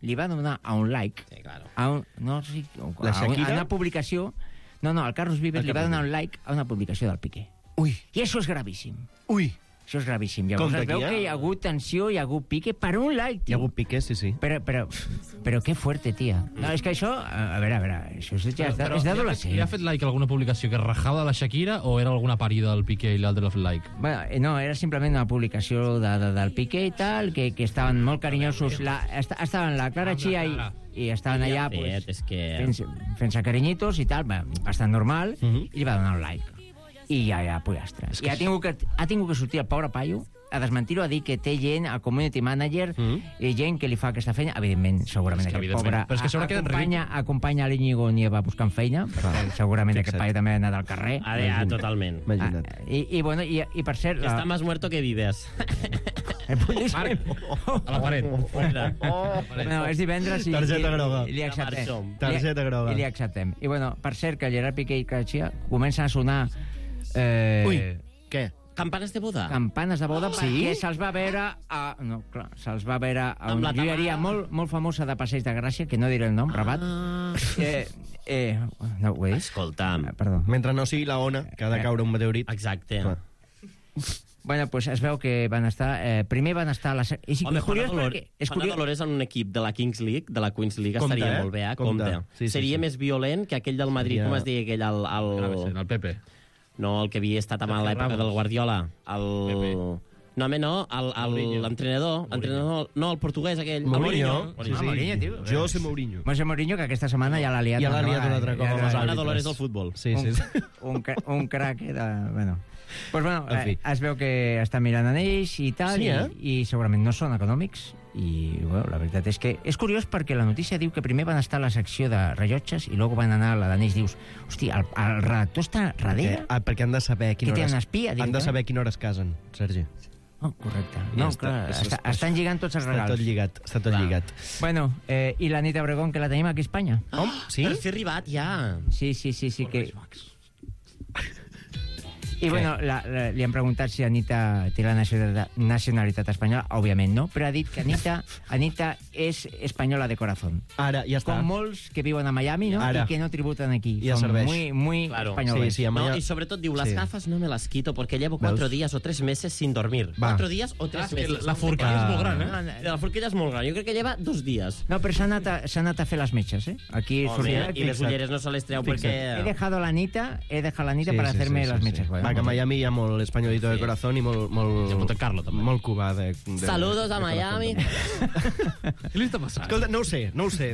S14: li va donar a un like,
S4: sí, claro.
S14: a, un, no, sí,
S3: La
S14: a, un,
S3: Shakira?
S14: a una publicació... No, no, el Carlos Vives
S3: El
S14: li va
S3: Carlos
S14: donar un like a una publicació del Piqué.
S3: Ui.
S14: I això és gravíssim.
S3: Ui.
S14: Això és gravíssim. Llavors
S3: Compte
S14: es veu
S3: aquí, eh?
S14: que hi ha hagut tensió, hi ha hagut pique per un like, tio.
S3: Hi ha hagut Piqué, sí, sí.
S14: Però, però, però que fuerte, tia. No, és que això... A veure, a veure, això és, ja,
S5: Però,
S14: és
S5: però
S14: d'adolescent.
S5: li ha fet like a alguna publicació que rajava de la Shakira o era alguna parida del Piqué i l'altre l'ha fet like?
S14: Bueno, eh, no, era simplement una publicació de, de, del Piqué i tal, que, que estaven molt carinyosos. La, est estaven la Clara Chia i, i estaven allà pues,
S4: és que...
S14: fent-se fent carinyitos i tal, bastant normal, uh -huh. i li va donar un like. I ja, ja, pollastre. I ha tingut, que, ha tingut que sortir el pobre paio a desmentir-ho, a dir que té gent, a community manager, mm. i gent que li fa aquesta feina. Evidentment, segurament,
S5: que,
S14: aquest
S5: evidentment.
S14: pobre
S5: Però és que sobre
S14: acompanya, acompanya l'Iñigo Nieva buscant feina, perquè segurament aquest paio també ha anat al carrer.
S4: Ah, ja, totalment.
S3: Imagina't.
S14: Ah, i, i, bueno, i, i per cert...
S4: Que està més muerto que vives.
S14: Marc,
S5: a la paret.
S14: No, és divendres i...
S3: Targeta groga.
S14: I li acceptem.
S3: Targeta groga.
S14: I li acceptem. I, bueno, per cert, que Gerard Piqué i Cachia comencen a sonar... Eh,
S3: Ui, què?
S4: Campanes de boda.
S14: Campanes de boda,
S3: Sí?
S14: perquè se'ls va veure a... No, clar, se'ls va veure a
S4: Amb
S14: una
S4: la
S14: joieria
S4: Tamara.
S14: molt, molt famosa de Passeig de Gràcia, que no diré el nom, Rabat.
S4: Ah.
S14: Eh, eh, no, ho he dit?
S4: Escolta'm.
S14: Eh, Perdó.
S3: Mentre no sigui la ona, que ha de caure un meteorit.
S4: Exacte.
S3: Clar.
S14: Bueno, pues es veu que van estar... Eh, primer van estar a la... És,
S4: Home,
S14: és curiós
S4: Juana, Dolor,
S14: perquè... És
S4: Juana
S14: curiós...
S4: Dolores en un equip de la Kings League, de la Queens League,
S3: Compte,
S4: estaria
S3: eh?
S4: molt bé, eh?
S3: Compte.
S4: Compte.
S3: Sí, sí,
S4: Seria
S3: sí.
S4: més violent que aquell del Madrid,
S3: Seria-
S4: com es deia aquell, el... el...
S5: El Pepe.
S4: No, el que havia estat a l'època del Guardiola. El...
S5: Pepe.
S4: No, home, no, l'entrenador. L'entrenador, no, el portuguès aquell.
S3: Mourinho.
S4: El
S3: Sí,
S14: Ah,
S3: sí.
S14: Mourinho, tio.
S3: José Mourinho.
S14: José Mourinho, que aquesta setmana ja l'ha liat.
S3: Ja l'ha
S14: no?
S3: liat un altre cop
S14: Ja
S3: amb
S14: l'ha-
S3: els
S4: Juana
S3: àrbitres.
S4: Dolores del futbol.
S3: Sí, sí. sí.
S14: un, un, cra- un crack de... Bueno. Pues bueno,
S3: En fi.
S14: eh, es veu que està mirant en ells i tal,
S3: Sí, eh?
S14: i, i segurament no són econòmics, i bueno, la veritat és que és curiós perquè la notícia diu que primer van estar a la secció de rellotges i després van anar a la d'anells. Dius, hòstia, el, el redactor està darrere?
S3: Ah, perquè han de saber a quina
S14: Que
S3: hora...
S14: tenen espia,
S3: Han de
S14: directament?
S3: saber a quina hora es casen, Sergi.
S14: Oh, correcte.
S3: Ja
S14: No,
S3: està.
S14: clar,
S3: És-
S14: està,
S3: és-
S14: estan lligant tots els
S3: Està
S14: regals.
S3: tot lligat, està tot
S4: Clar.
S3: lligat.
S14: Bueno, eh, i la Anita Obregón, que la tenim aquí a Espanya.
S3: Com? Sí?
S4: Per fi arribat, ja.
S14: Sí, sí, sí, sí que... I bueno, la, la, li han preguntat si Anita té la nacionalitat, nacionalitat espanyola. Òbviament no, però ha dit que Anita, Anita és espanyola de corazón.
S3: Ara, ja està.
S14: Com molts que viuen a Miami, ¿no?
S3: Ara.
S14: Y que no tributen aquí.
S3: Ja
S14: Son
S3: serveix.
S14: muy, muy
S4: Claro.
S14: españoles.
S3: Sí, sí, a
S4: No,
S3: Miami-
S4: y sobre todo, diu, las
S3: Sí.
S4: gafas no me las quito porque llevo cuatro
S3: Veus?
S4: días o tres meses sin dormir.
S3: Va.
S4: Cuatro días o tres
S5: Ah, és que
S4: meses.
S5: la forquilla és molt gran, eh?
S14: No, no,
S4: La forquilla és molt gran. Jo crec que lleva dos dies.
S14: no, però s'ha anat, a- s'ha anat a fer les metges, ¿eh? Aquí
S4: Home,
S14: sortirà-
S4: I les ulleres no se les treu
S3: Fixa't.
S4: perquè...
S14: He dejado la Anita, he dejado la Anita
S3: Sí,
S14: para
S3: sí,
S14: hacerme
S3: sí,
S14: las
S3: sí,
S14: mechas.
S3: sí.
S14: Bueno,
S3: Va, que a
S14: pues-
S3: Miami hi ha molt españolito de
S4: Sí.
S3: corazón i molt... molt
S5: I a Monte Carlo, també.
S3: Molt cubà de, de...
S4: Saludos a
S3: de corazón,
S4: Miami.
S3: també.
S5: Què li està passant?
S3: Escolta, no ho sé, no ho sé.